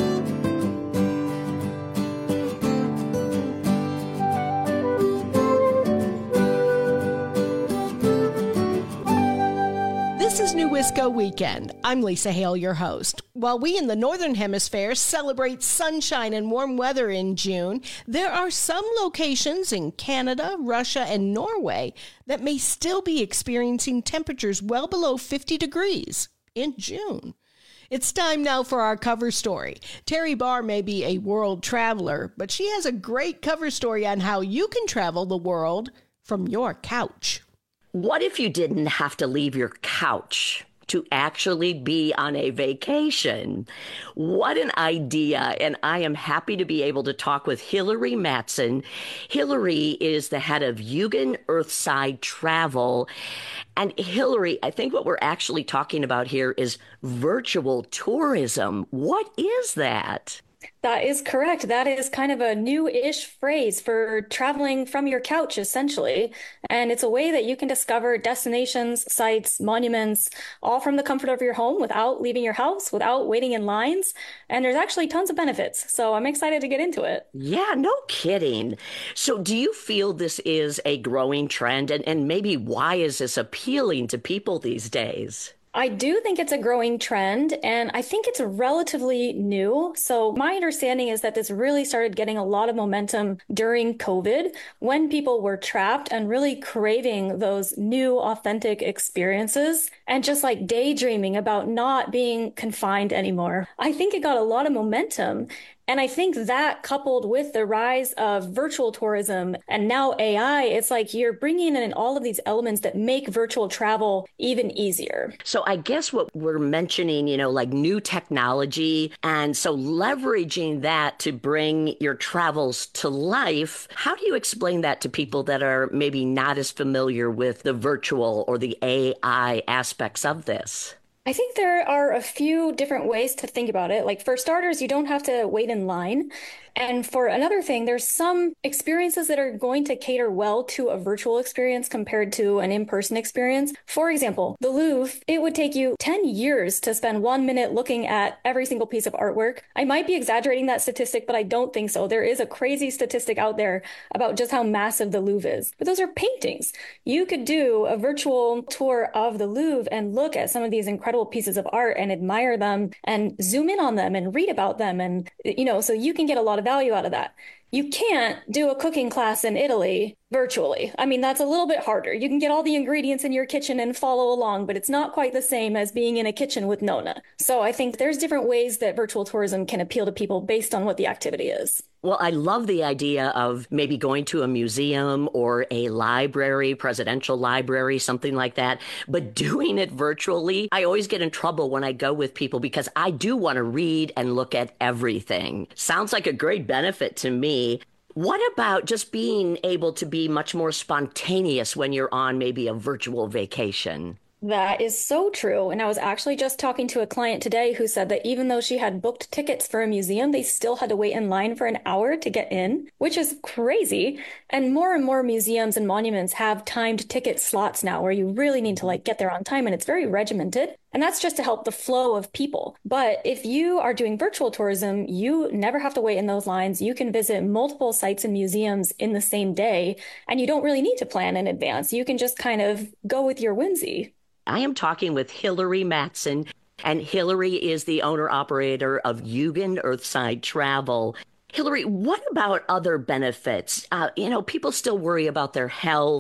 This is New Wisco Weekend. I'm Lisa Hale, your host. While we in the Northern Hemisphere celebrate sunshine and warm weather in June, there are some locations in Canada, Russia, and Norway that may still be experiencing temperatures well below 50 degrees in June. It's time now for our cover story. Terry Barr may be a world traveler, but she has a great cover story on how you can travel the world from your couch. What if you didn't have to leave your couch to actually be on a vacation? What an idea. And I am happy to be able to talk with Hillary Matson. Hillary is the head of Eugen Earthside Travel. And Hillary, I think what we're actually talking about here is virtual tourism. What is that? That is correct. That is kind of a new-ish phrase for traveling from your couch, essentially. And it's a way that you can discover destinations, sites, monuments, all from the comfort of your home without leaving your house, without waiting in lines. And there's actually tons of benefits. So I'm excited to get into it. Yeah, no kidding. So do you feel this is a growing trend? And maybe why is this appealing to people these days? I do think it's a growing trend, and I think it's relatively new. So my understanding is that this really started getting a lot of momentum during COVID, when people were trapped and really craving those new, authentic experiences and just like daydreaming about not being confined anymore. I think it got a lot of momentum. And I think that, coupled with the rise of virtual tourism and now AI, it's like you're bringing in all of these elements that make virtual travel even easier. So I guess what we're mentioning, like new technology, and so leveraging that to bring your travels to life. How do you explain that to people that are maybe not as familiar with the virtual or the AI aspects of this? I think there are a few different ways to think about it. Like, for starters, you don't have to wait in line. And for another thing, there's some experiences that are going to cater well to a virtual experience compared to an in-person experience. For example, the Louvre, it would take you 10 years to spend 1 minute looking at every single piece of artwork. I might be exaggerating that statistic, but I don't think so. There is a crazy statistic out there about just how massive the Louvre is. But those are paintings. You could do a virtual tour of the Louvre and look at some of these incredible pieces of art and admire them and zoom in on them and read about them. And, so you can get a lot of value out of that. You can't do a cooking class in Italy virtually. I mean, that's a little bit harder. You can get all the ingredients in your kitchen and follow along, but it's not quite the same as being in a kitchen with Nona. So I think there's different ways that virtual tourism can appeal to people based on what the activity is. Well, I love the idea of maybe going to a museum or a library, presidential library, something like that, but doing it virtually. I always get in trouble when I go with people because I do want to read and look at everything. Sounds like a great benefit to me. What about just being able to be much more spontaneous when you're on maybe a virtual vacation? That is so true. And I was actually just talking to a client today who said that even though she had booked tickets for a museum, they still had to wait in line for an hour to get in, which is crazy. And more museums and monuments have timed ticket slots now where you really need to get there on time, and it's very regimented. And that's just to help the flow of people. But if you are doing virtual tourism, you never have to wait in those lines. You can visit multiple sites and museums in the same day, and you don't really need to plan in advance. You can just kind of go with your whimsy. I am talking with Hillary Matson, and Hillary is the owner-operator of Eugen Earthside Travel. Hillary, what about other benefits? People still worry about their health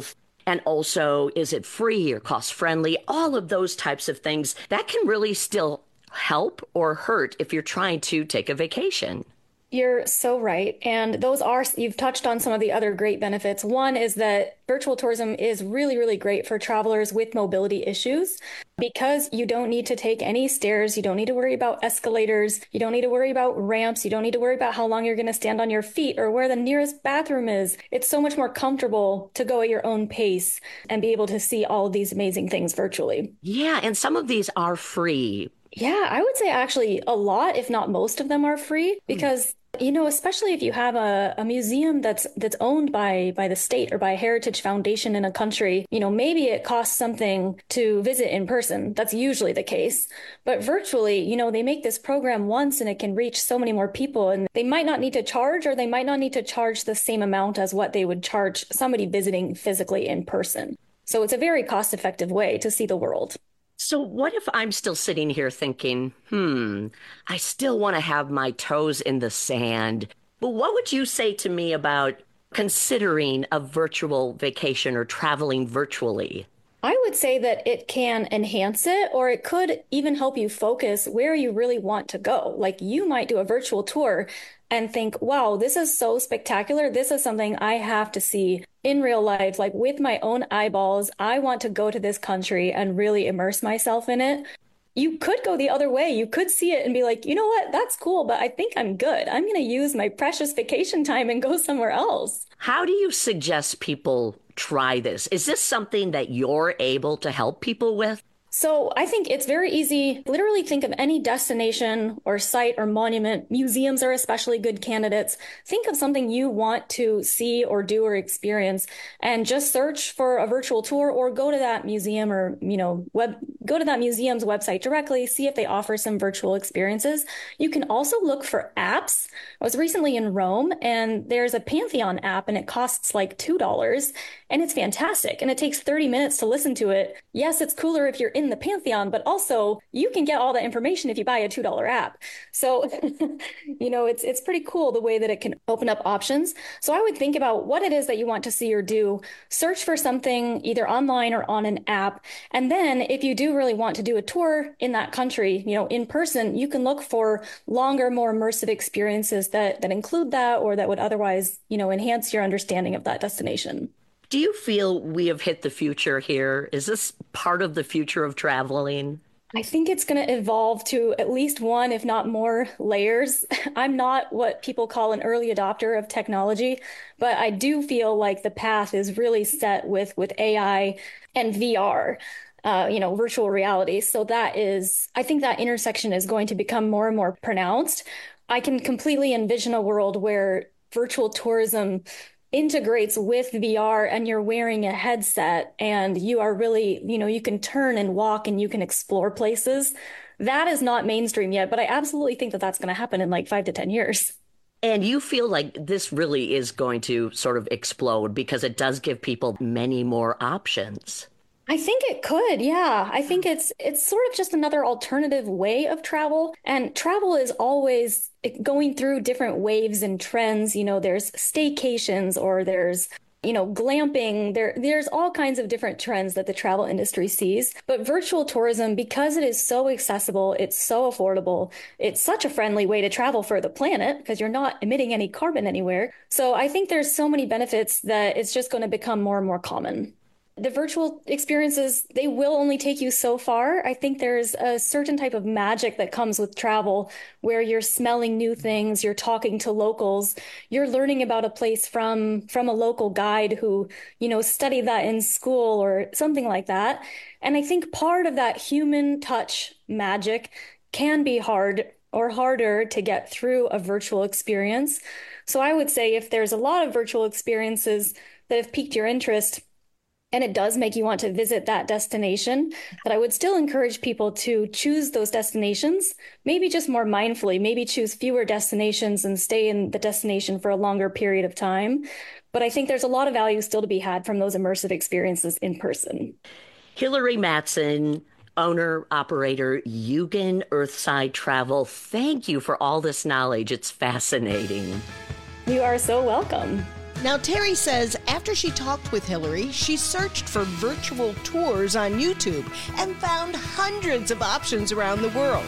And also, is it free or cost friendly? All of those types of things that can really still help or hurt if you're trying to take a vacation. You're so right. And you've touched on some of the other great benefits. One is that virtual tourism is really, really great for travelers with mobility issues because you don't need to take any stairs. You don't need to worry about escalators. You don't need to worry about ramps. You don't need to worry about how long you're going to stand on your feet or where the nearest bathroom is. It's so much more comfortable to go at your own pace and be able to see all of these amazing things virtually. Yeah, and some of these are free. Yeah, I would say actually a lot, if not most of them are free because, especially if you have a museum that's owned by the state or by a heritage foundation in a country, maybe it costs something to visit in person. That's usually the case. But virtually, they make this program once and it can reach so many more people and they might not need to charge or they might not need to charge the same amount as what they would charge somebody visiting physically in person. So it's a very cost-effective way to see the world. So what if I'm still sitting here thinking, I still want to have my toes in the sand. But what would you say to me about considering a virtual vacation or traveling virtually? I would say that it can enhance it, or it could even help you focus where you really want to go. Like you might do a virtual tour and think, wow, this is so spectacular. This is something I have to see in real life, like with my own eyeballs. I want to go to this country and really immerse myself in it. You could go the other way. You could see it and be like, you know what? That's cool, but I think I'm good. I'm going to use my precious vacation time and go somewhere else. How do you suggest people try this? Is this something that you're able to help people with? So I think it's very easy. Literally think of any destination or site or monument. Museums are especially good candidates. Think of something you want to see or do or experience and just search for a virtual tour or go to that museum or, go to that museum's website directly, see if they offer some virtual experiences. You can also look for apps. I was recently in Rome and there's a Pantheon app and it costs like $2 and it's fantastic. And it takes 30 minutes to listen to it. Yes, it's cooler if you're in the Pantheon, but also you can get all that information if you buy a $2 app. So, it's pretty cool the way that it can open up options. So I would think about what it is that you want to see or do, search for something either online or on an app. And then if you do really want to do a tour in that country, in person, you can look for longer, more immersive experiences that include that or that would otherwise, enhance your understanding of that destination. Do you feel we have hit the future here? Is this part of the future of traveling? I think it's going to evolve to at least one, if not more, layers. I'm not what people call an early adopter of technology, but I do feel like the path is really set with AI and VR. Virtual reality. So I think that intersection is going to become more and more pronounced. I can completely envision a world where virtual tourism integrates with VR and you're wearing a headset and you are really, you can turn and walk and you can explore places. That is not mainstream yet, but I absolutely think that that's going to happen in like 5 to 10 years. And you feel like this really is going to sort of explode because it does give people many more options. I think it could. Yeah. I think it's sort of just another alternative way of travel. And travel is always going through different waves and trends. There's staycations or there's, glamping. There's all kinds of different trends that the travel industry sees. But virtual tourism, because it is so accessible, it's so affordable, it's such a friendly way to travel for the planet because you're not emitting any carbon anywhere. So I think there's so many benefits that it's just going to become more and more common. The virtual experiences, they will only take you so far. I think there's a certain type of magic that comes with travel where you're smelling new things, you're talking to locals, you're learning about a place from a local guide who, studied that in school or something like that. And I think part of that human touch magic can be hard or harder to get through a virtual experience. So I would say if there's a lot of virtual experiences that have piqued your interest, and it does make you want to visit that destination, but I would still encourage people to choose those destinations, maybe just more mindfully, maybe choose fewer destinations and stay in the destination for a longer period of time. But I think there's a lot of value still to be had from those immersive experiences in person. Hillary Matson, owner, operator, Eugen Earthside Travel. Thank you for all this knowledge. It's fascinating. You are so welcome. Now, Terry says after she talked with Hillary, she searched for virtual tours on YouTube and found hundreds of options around the world.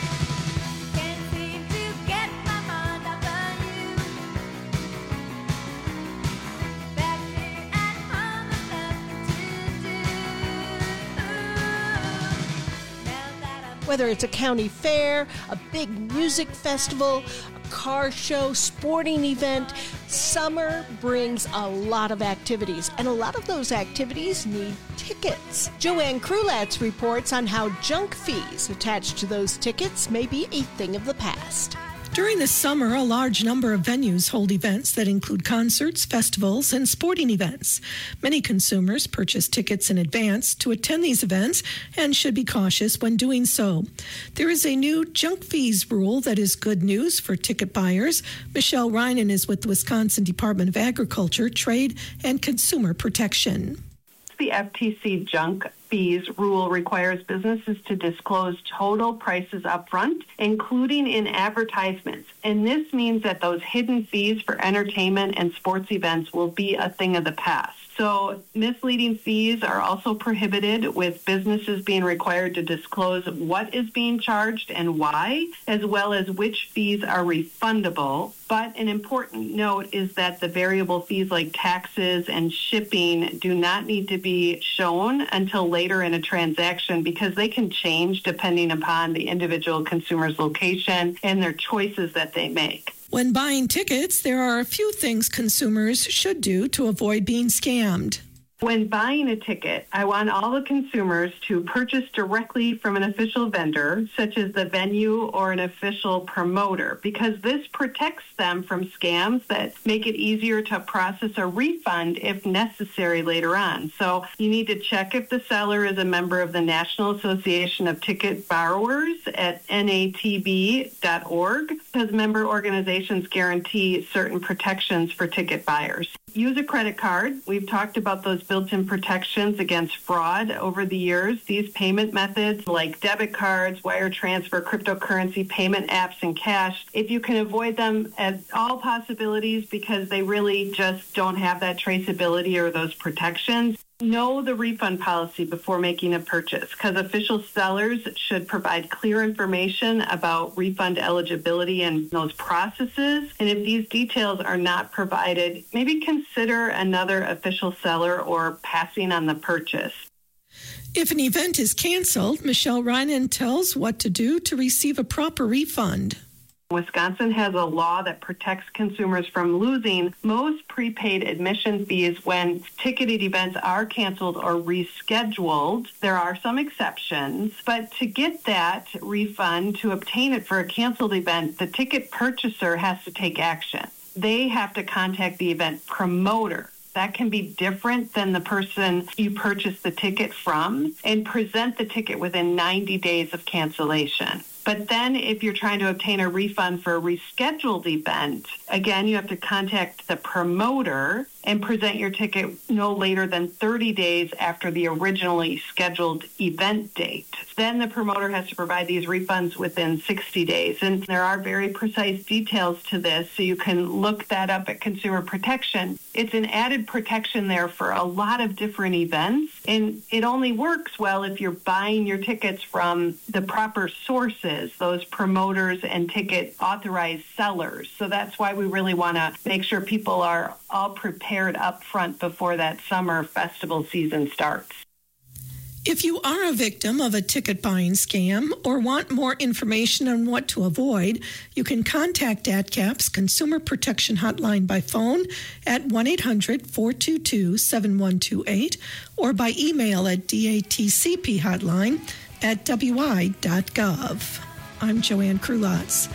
Whether it's a county fair, a big music festival, a car show, sporting event, summer brings a lot of activities, and a lot of those activities need tickets. Joanne Krulatz reports on how junk fees attached to those tickets may be a thing of the past. During the summer, a large number of venues hold events that include concerts, festivals, and sporting events. Many consumers purchase tickets in advance to attend these events and should be cautious when doing so. There is a new junk fees rule that is good news for ticket buyers. Michelle Reinen is with the Wisconsin Department of Agriculture, Trade, and Consumer Protection. The FTC junk fees rule requires businesses to disclose total prices up front, including in advertisements. And this means that those hidden fees for entertainment and sports events will be a thing of the past. So misleading fees are also prohibited, with businesses being required to disclose what is being charged and why, as well as which fees are refundable. But an important note is that the variable fees like taxes and shipping do not need to be shown until later in a transaction, because they can change depending upon the individual consumer's location and their choices that they make. When buying tickets, there are a few things consumers should do to avoid being scammed. When buying a ticket, I want all the consumers to purchase directly from an official vendor, such as the venue or an official promoter, because this protects them from scams that make it easier to process a refund if necessary later on. So you need to check if the seller is a member of the National Association of Ticket Borrowers at natb.org, because member organizations guarantee certain protections for ticket buyers. Use a credit card. We've talked about those built-in protections against fraud over the years. These payment methods like debit cards, wire transfer, cryptocurrency payment apps, and cash, if you can avoid them at all possibilities because they really just don't have that traceability or those protections, know the refund policy before making a purchase, because official sellers should provide clear information about refund eligibility and those processes. And if these details are not provided, maybe consider another official seller or passing on the purchase. If an event is canceled, Michelle Reinen tells what to do to receive a proper refund. Wisconsin has a law that protects consumers from losing most prepaid admission fees when ticketed events are canceled or rescheduled. There are some exceptions, but to get that refund, to obtain it for a canceled event, the ticket purchaser has to take action. They have to contact the event promoter. That can be different than the person you purchased the ticket from, and present the ticket within 90 days of cancellation. But then if you're trying to obtain a refund for a rescheduled event, again, you have to contact the promoter and present your ticket no later than 30 days after the originally scheduled event date. Then the promoter has to provide these refunds within 60 days. And there are very precise details to this, so you can look that up at Consumer Protection. It's an added protection there for a lot of different events, and it only works well if you're buying your tickets from the proper sources, those promoters and ticket authorized sellers. So that's why we really want to make sure people are all prepared up front before that summer festival season starts. If you are a victim of a ticket buying scam or want more information on what to avoid, you can contact AdCap's Consumer Protection Hotline by phone at 1-800-422-7128 or by email at datcphotline@wi.gov. I'm Joanne Krulatz.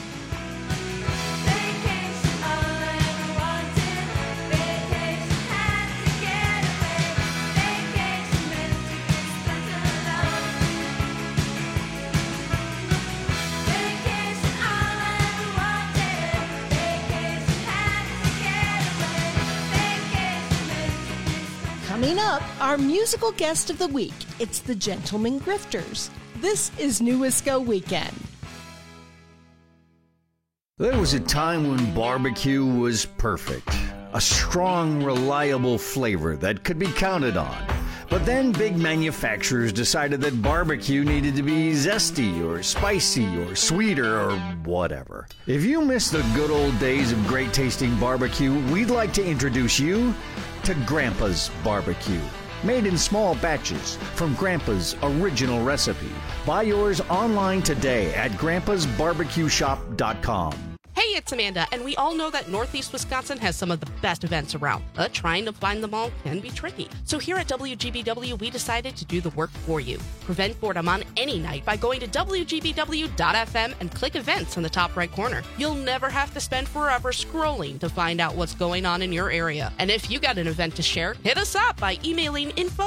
Coming up, our musical guest of the week. It's the Gentlemen Grifters. This is New Wisco Weekend. There was a time when barbecue was perfect. A strong, reliable flavor that could be counted on. But then big manufacturers decided that barbecue needed to be zesty or spicy or sweeter or whatever. If you miss the good old days of great tasting barbecue, we'd like to introduce you to Grandpa's Barbecue. Made in small batches from Grandpa's original recipe. Buy yours online today at grandpasbarbecueshop.com. Hey, it's Amanda, and we all know that Northeast Wisconsin has some of the best events around, but trying to find them all can be tricky. So here at WGBW, we decided to do the work for you. Prevent boredom on any night by going to WGBW.FM and click events in the top right corner. You'll never have to spend forever scrolling to find out what's going on in your area. And if you got an event to share, hit us up by emailing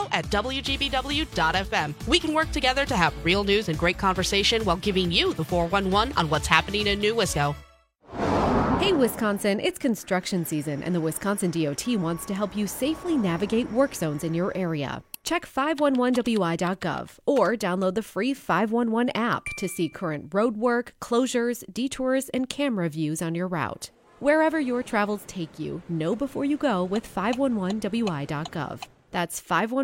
info@WGBW.FM. We can work together to have real news and great conversation while giving you the 411 on what's happening in New Wisco. Hey Wisconsin, it's construction season and the Wisconsin DOT wants to help you safely navigate work zones in your area. Check 511wi.gov or download the free 511 app to see current road work, closures, detours, and camera views on your route. Wherever your travels take you, know before you go with 511wi.gov. That's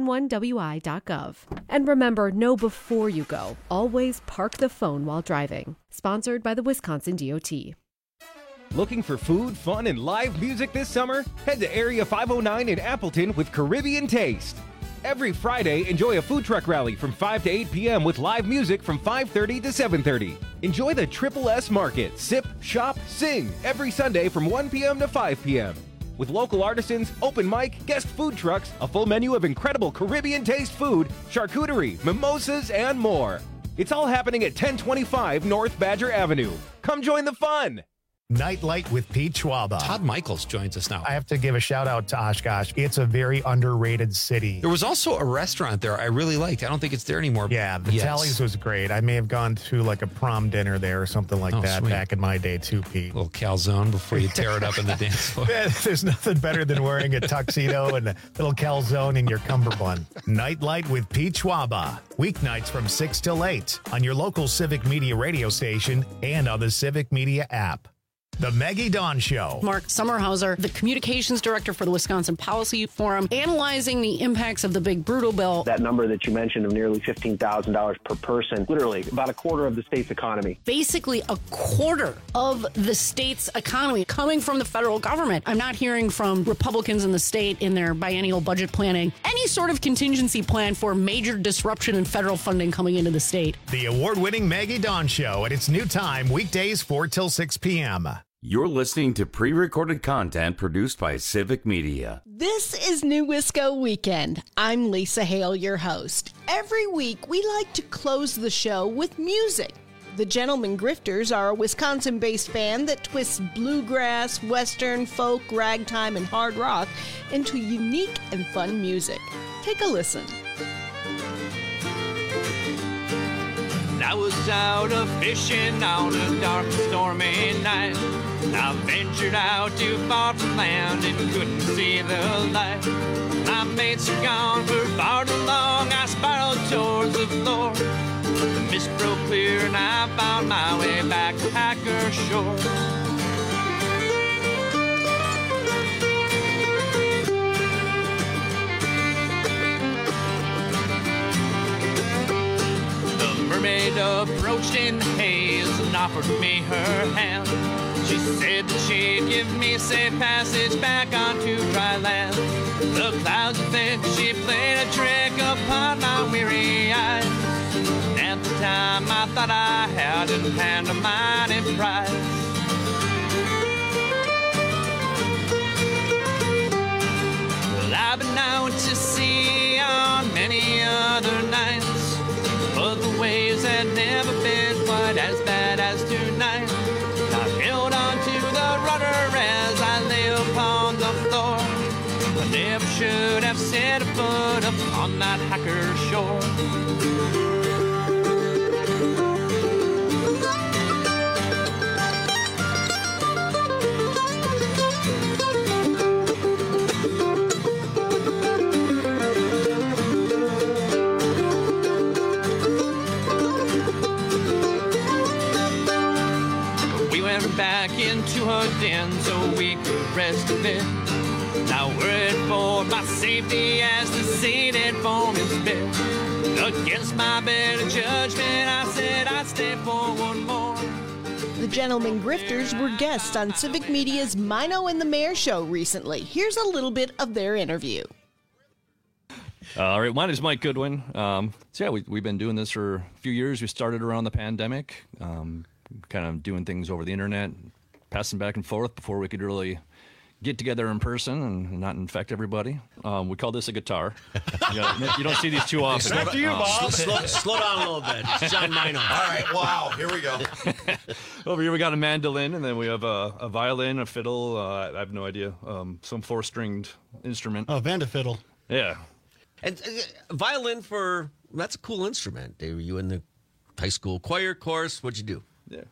511wi.gov. And remember, know before you go. Always park the phone while driving. Sponsored by the Wisconsin DOT. Looking for food, fun, and live music this summer? Head to Area 509 in Appleton with Caribbean Taste. Every Friday, enjoy a food truck rally from 5 to 8 p.m. with live music from 5:30 to 7:30. Enjoy the Triple S Market, Sip, Shop, Sing every Sunday from 1 p.m. to 5 p.m. With local artisans, open mic, guest food trucks, a full menu of incredible Caribbean Taste food, charcuterie, mimosas, and more. It's all happening at 1025 North Badger Avenue. Come join the fun! Nightlight with Pete Schwaba. Todd Michaels joins us now. I have to give a shout out to Oshkosh. It's a very underrated city. There was also a restaurant there I really liked. I don't think it's there anymore. Yeah, the Tallies was great. I may have gone to like a prom dinner there or something like that back in my day too, Pete. A little calzone before you tear it up in the dance floor. There's nothing better than wearing a tuxedo and a little calzone in your cummerbund. Nightlight with Pete Schwaba. Weeknights from 6 till 8 on your local Civic Media radio station and on the Civic Media app. The Maggie Dawn Show. Mark Sommerhauser, the communications director for the Wisconsin Policy Forum, analyzing the impacts of the big brutal bill. That number that you mentioned of nearly $15,000 per person, literally about a quarter of the state's economy. Basically a quarter of the state's economy coming from the federal government. I'm not hearing from Republicans in the state in their biennial budget planning any sort of contingency plan for major disruption in federal funding coming into the state. The award-winning Maggie Dawn Show at its new time, weekdays 4 till 6 p.m. You're listening to pre-recorded content produced by Civic Media. This is New Wisco Weekend. I'm Lisa Hale, your host. Every week, we like to close the show with music. The Gentlemen Grifters are a Wisconsin-based band that twists bluegrass, western, folk, ragtime, and hard rock into unique and fun music. Take a listen. I was out fishing on a dark and stormy night. I ventured out too far from land and couldn't see the light. My mates are gone for far too long. I spiraled towards the floor. The mist broke clear and I found my way back to Hacker Shore. Mermaid approached in the haze and offered me her hand. She said that she'd give me safe passage back onto dry land. The clouds would think she played a trick upon my weary eyes. At the time I thought I had in hand a mighty prize. Well, I've been out to sea on many other nights, but the waves had never been quite as bad as tonight. I held on to the rudder as I lay upon the floor. I never should have set a foot upon that Hacker Shore. Back into her den so we could rest a bit. Not worried for my safety as the seated foam is spit. Against my better judgment, I said I'd stay for one more. The Gentlemen Grifters were guests on Civic Media's Mino and the Mayor show recently. Here's a little bit of their interview. All right, my name is Mike Goodwin. We've been doing this for a few years. We started around the pandemic, kind of doing things over the internet, passing back and forth before we could really get together in person and not infect everybody. We call this a guitar. You don't see these too often. After you, Bob. Slow down a little bit. It's John Mino. All right, wow, here we go. Over here we got a mandolin, and then we have a violin, a fiddle, I have no idea, some four-stringed instrument. Oh, Vanderfiddle. Yeah. And violin that's a cool instrument. Were you in the high school choir course? What'd you do? Yeah.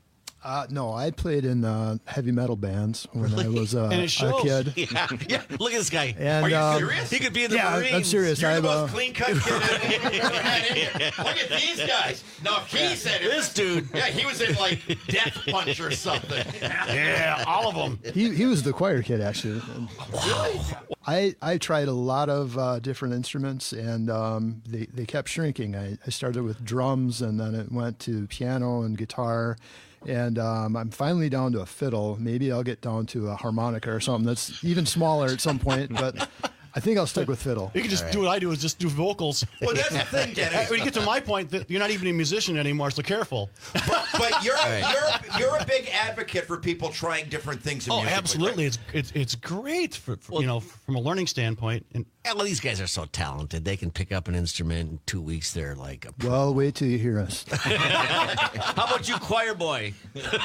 No, I played in heavy metal bands when I was a kid. Yeah, look at this guy. And, Are you serious? He could be in the Marines. I'm serious. You're the most clean-cut kid I've ever had in here. Look at these guys. No, he said it. This dude. Yeah, he was in, like, Death Punch or something. Yeah, all of them. He was the choir kid, actually. Really? I tried a lot of different instruments, and they kept shrinking. I started with drums, and then it went to piano and guitar. And I'm finally down to a fiddle. Maybe I'll get down to a harmonica or something that's even smaller at some point. But I think I'll stick with fiddle. You can just do what I do, is just do vocals. Well, that's the thing, Dennis. When you get to my point, that you're not even a musician anymore, so careful. But you're a big advocate for people trying different things in music. Absolutely. Right? It's great for from a learning standpoint. And well, these guys are so talented. They can pick up an instrument in 2 weeks. They're like Well, wait till you hear us. How about you, choir boy?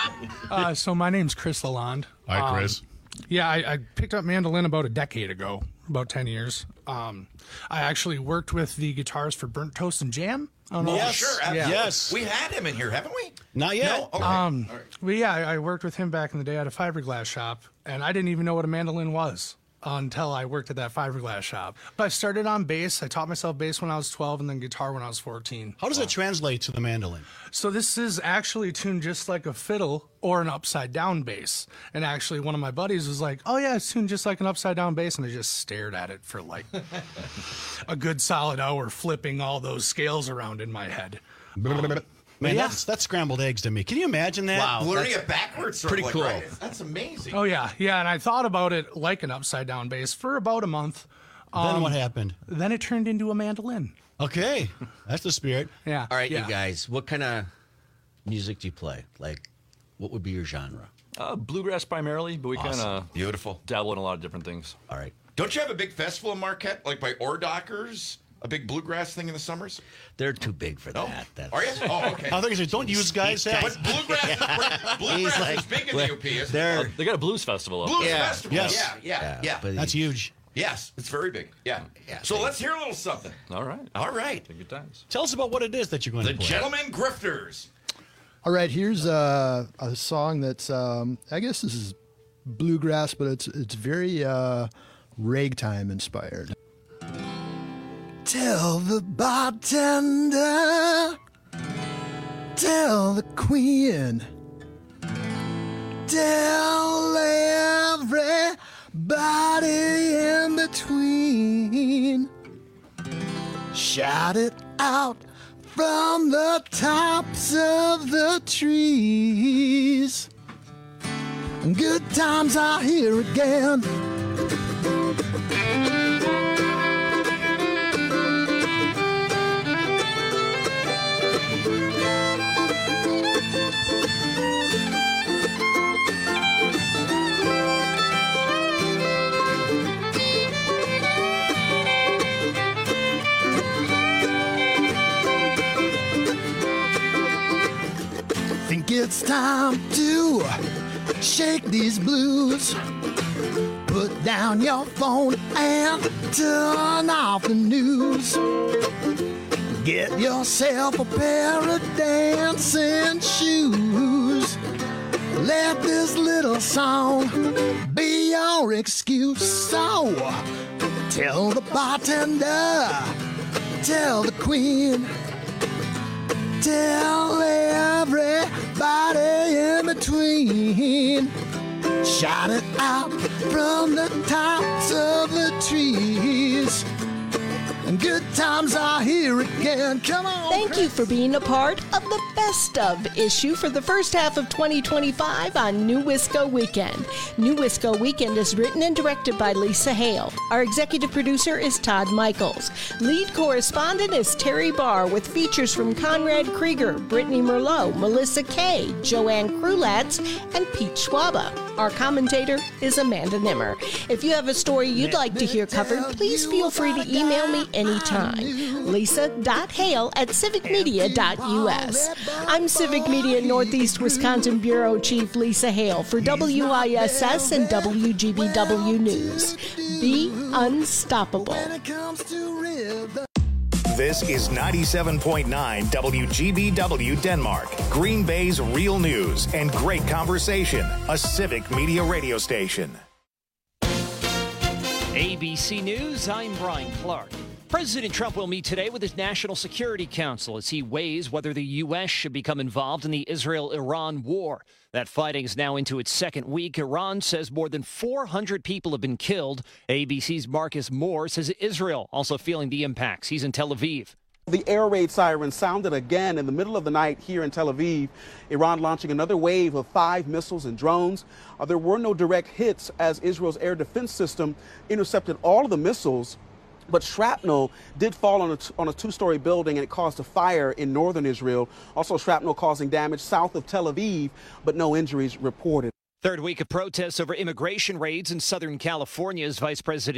So my name's Chris Lalonde. Hi, Chris. Yeah, I picked up mandolin about a decade ago, about 10 years. I actually worked with the guitars for Burnt Toast and Jam. Yes, sure. Absolutely. Yes. We've had him in here, haven't we? Not yet. No? Okay. But yeah, I worked with him back in the day at a fiberglass shop, and I didn't even know what a mandolin was until I worked at that fiberglass shop. But I started on bass. I taught myself bass when I was 12 and then guitar when I was 14. how does that translate to the mandolin? So this is actually tuned just like a fiddle or an upside down bass. And actually one of my buddies was like, oh yeah, it's tuned just like an upside down bass. And I just stared at it for like a good solid hour, flipping all those scales around in my head. Man, that's scrambled eggs to me. Can you imagine that? Wow. Learning it backwards. Pretty cool. Right? That's amazing. Oh yeah. And I thought about it like an upside down bass for about a month. Then what happened? Then it turned into a mandolin. Okay, that's the spirit. Yeah. All right, you guys. What kind of music do you play? Like, what would be your genre? Bluegrass primarily, but we kind of beautiful dabble in a lot of different things. All right. Don't you have a big festival in Marquette, like by Ordockers? A big bluegrass thing in the summers? They're too big for that. Are you? Oh, okay. I think it's don't use guys. But bluegrass is big in the UP, isn't it? They got a blues festival up Blues there. festival. Yes. Yeah. That's huge. Yes, it's very big. Yeah. So let's hear a little something. All right. Take good times. Tell us about what it is that you're going to play. The Gentlemen Grifters. All right, here's a song that's I guess this is bluegrass, but it's very ragtime inspired. Tell the bartender, tell the queen, tell everybody in between. Shout it out from the tops of the trees. Good times are here again. Think it's time to shake these blues. Put down your phone and turn off the news. Get yourself a pair of dancing shoes. Let this little song be your excuse. So tell the bartender, tell the queen, tell everybody in between. Shout it out from the tops of the trees. And good times are here again. Come on. Thank you for being a part of the Best Of issue for the first half of 2025 on New Wisco Weekend. New Wisco Weekend is written and directed by Lisa Hale. Our executive producer is Todd Michaels. Lead correspondent is Terry Barr, with features from Conrad Krieger, Brittany Merlot, Melissa Kay, Joanne Krulatz, and Pete Schwaba. Our commentator is Amanda Nimmer. If you have a story you'd like to hear covered, please feel free to email me anytime. Lisa.hale@civicmedia.us. I'm Civic Media Northeast Wisconsin Bureau Chief Lisa Hale for WISS and WGBW News. Be unstoppable. This is 97.9 WGBW Denmark, Green Bay's real news and great conversation, a Civic Media radio station. ABC News, I'm Brian Clark. President Trump will meet today with his National Security Council as he weighs whether the U.S. should become involved in the Israel-Iran war. That fighting is now into its second week. Iran says more than 400 people have been killed. ABC's Marcus Moore says Israel also feeling the impacts. He's in Tel Aviv. The air raid siren sounded again in the middle of the night here in Tel Aviv. Iran launching another wave of 5 missiles and drones. There were no direct hits as Israel's air defense system intercepted all of the missiles. But shrapnel did fall on a 2-story building, and it caused a fire in northern Israel. Also shrapnel causing damage south of Tel Aviv, but no injuries reported. Third week of protests over immigration raids in Southern California as Vice President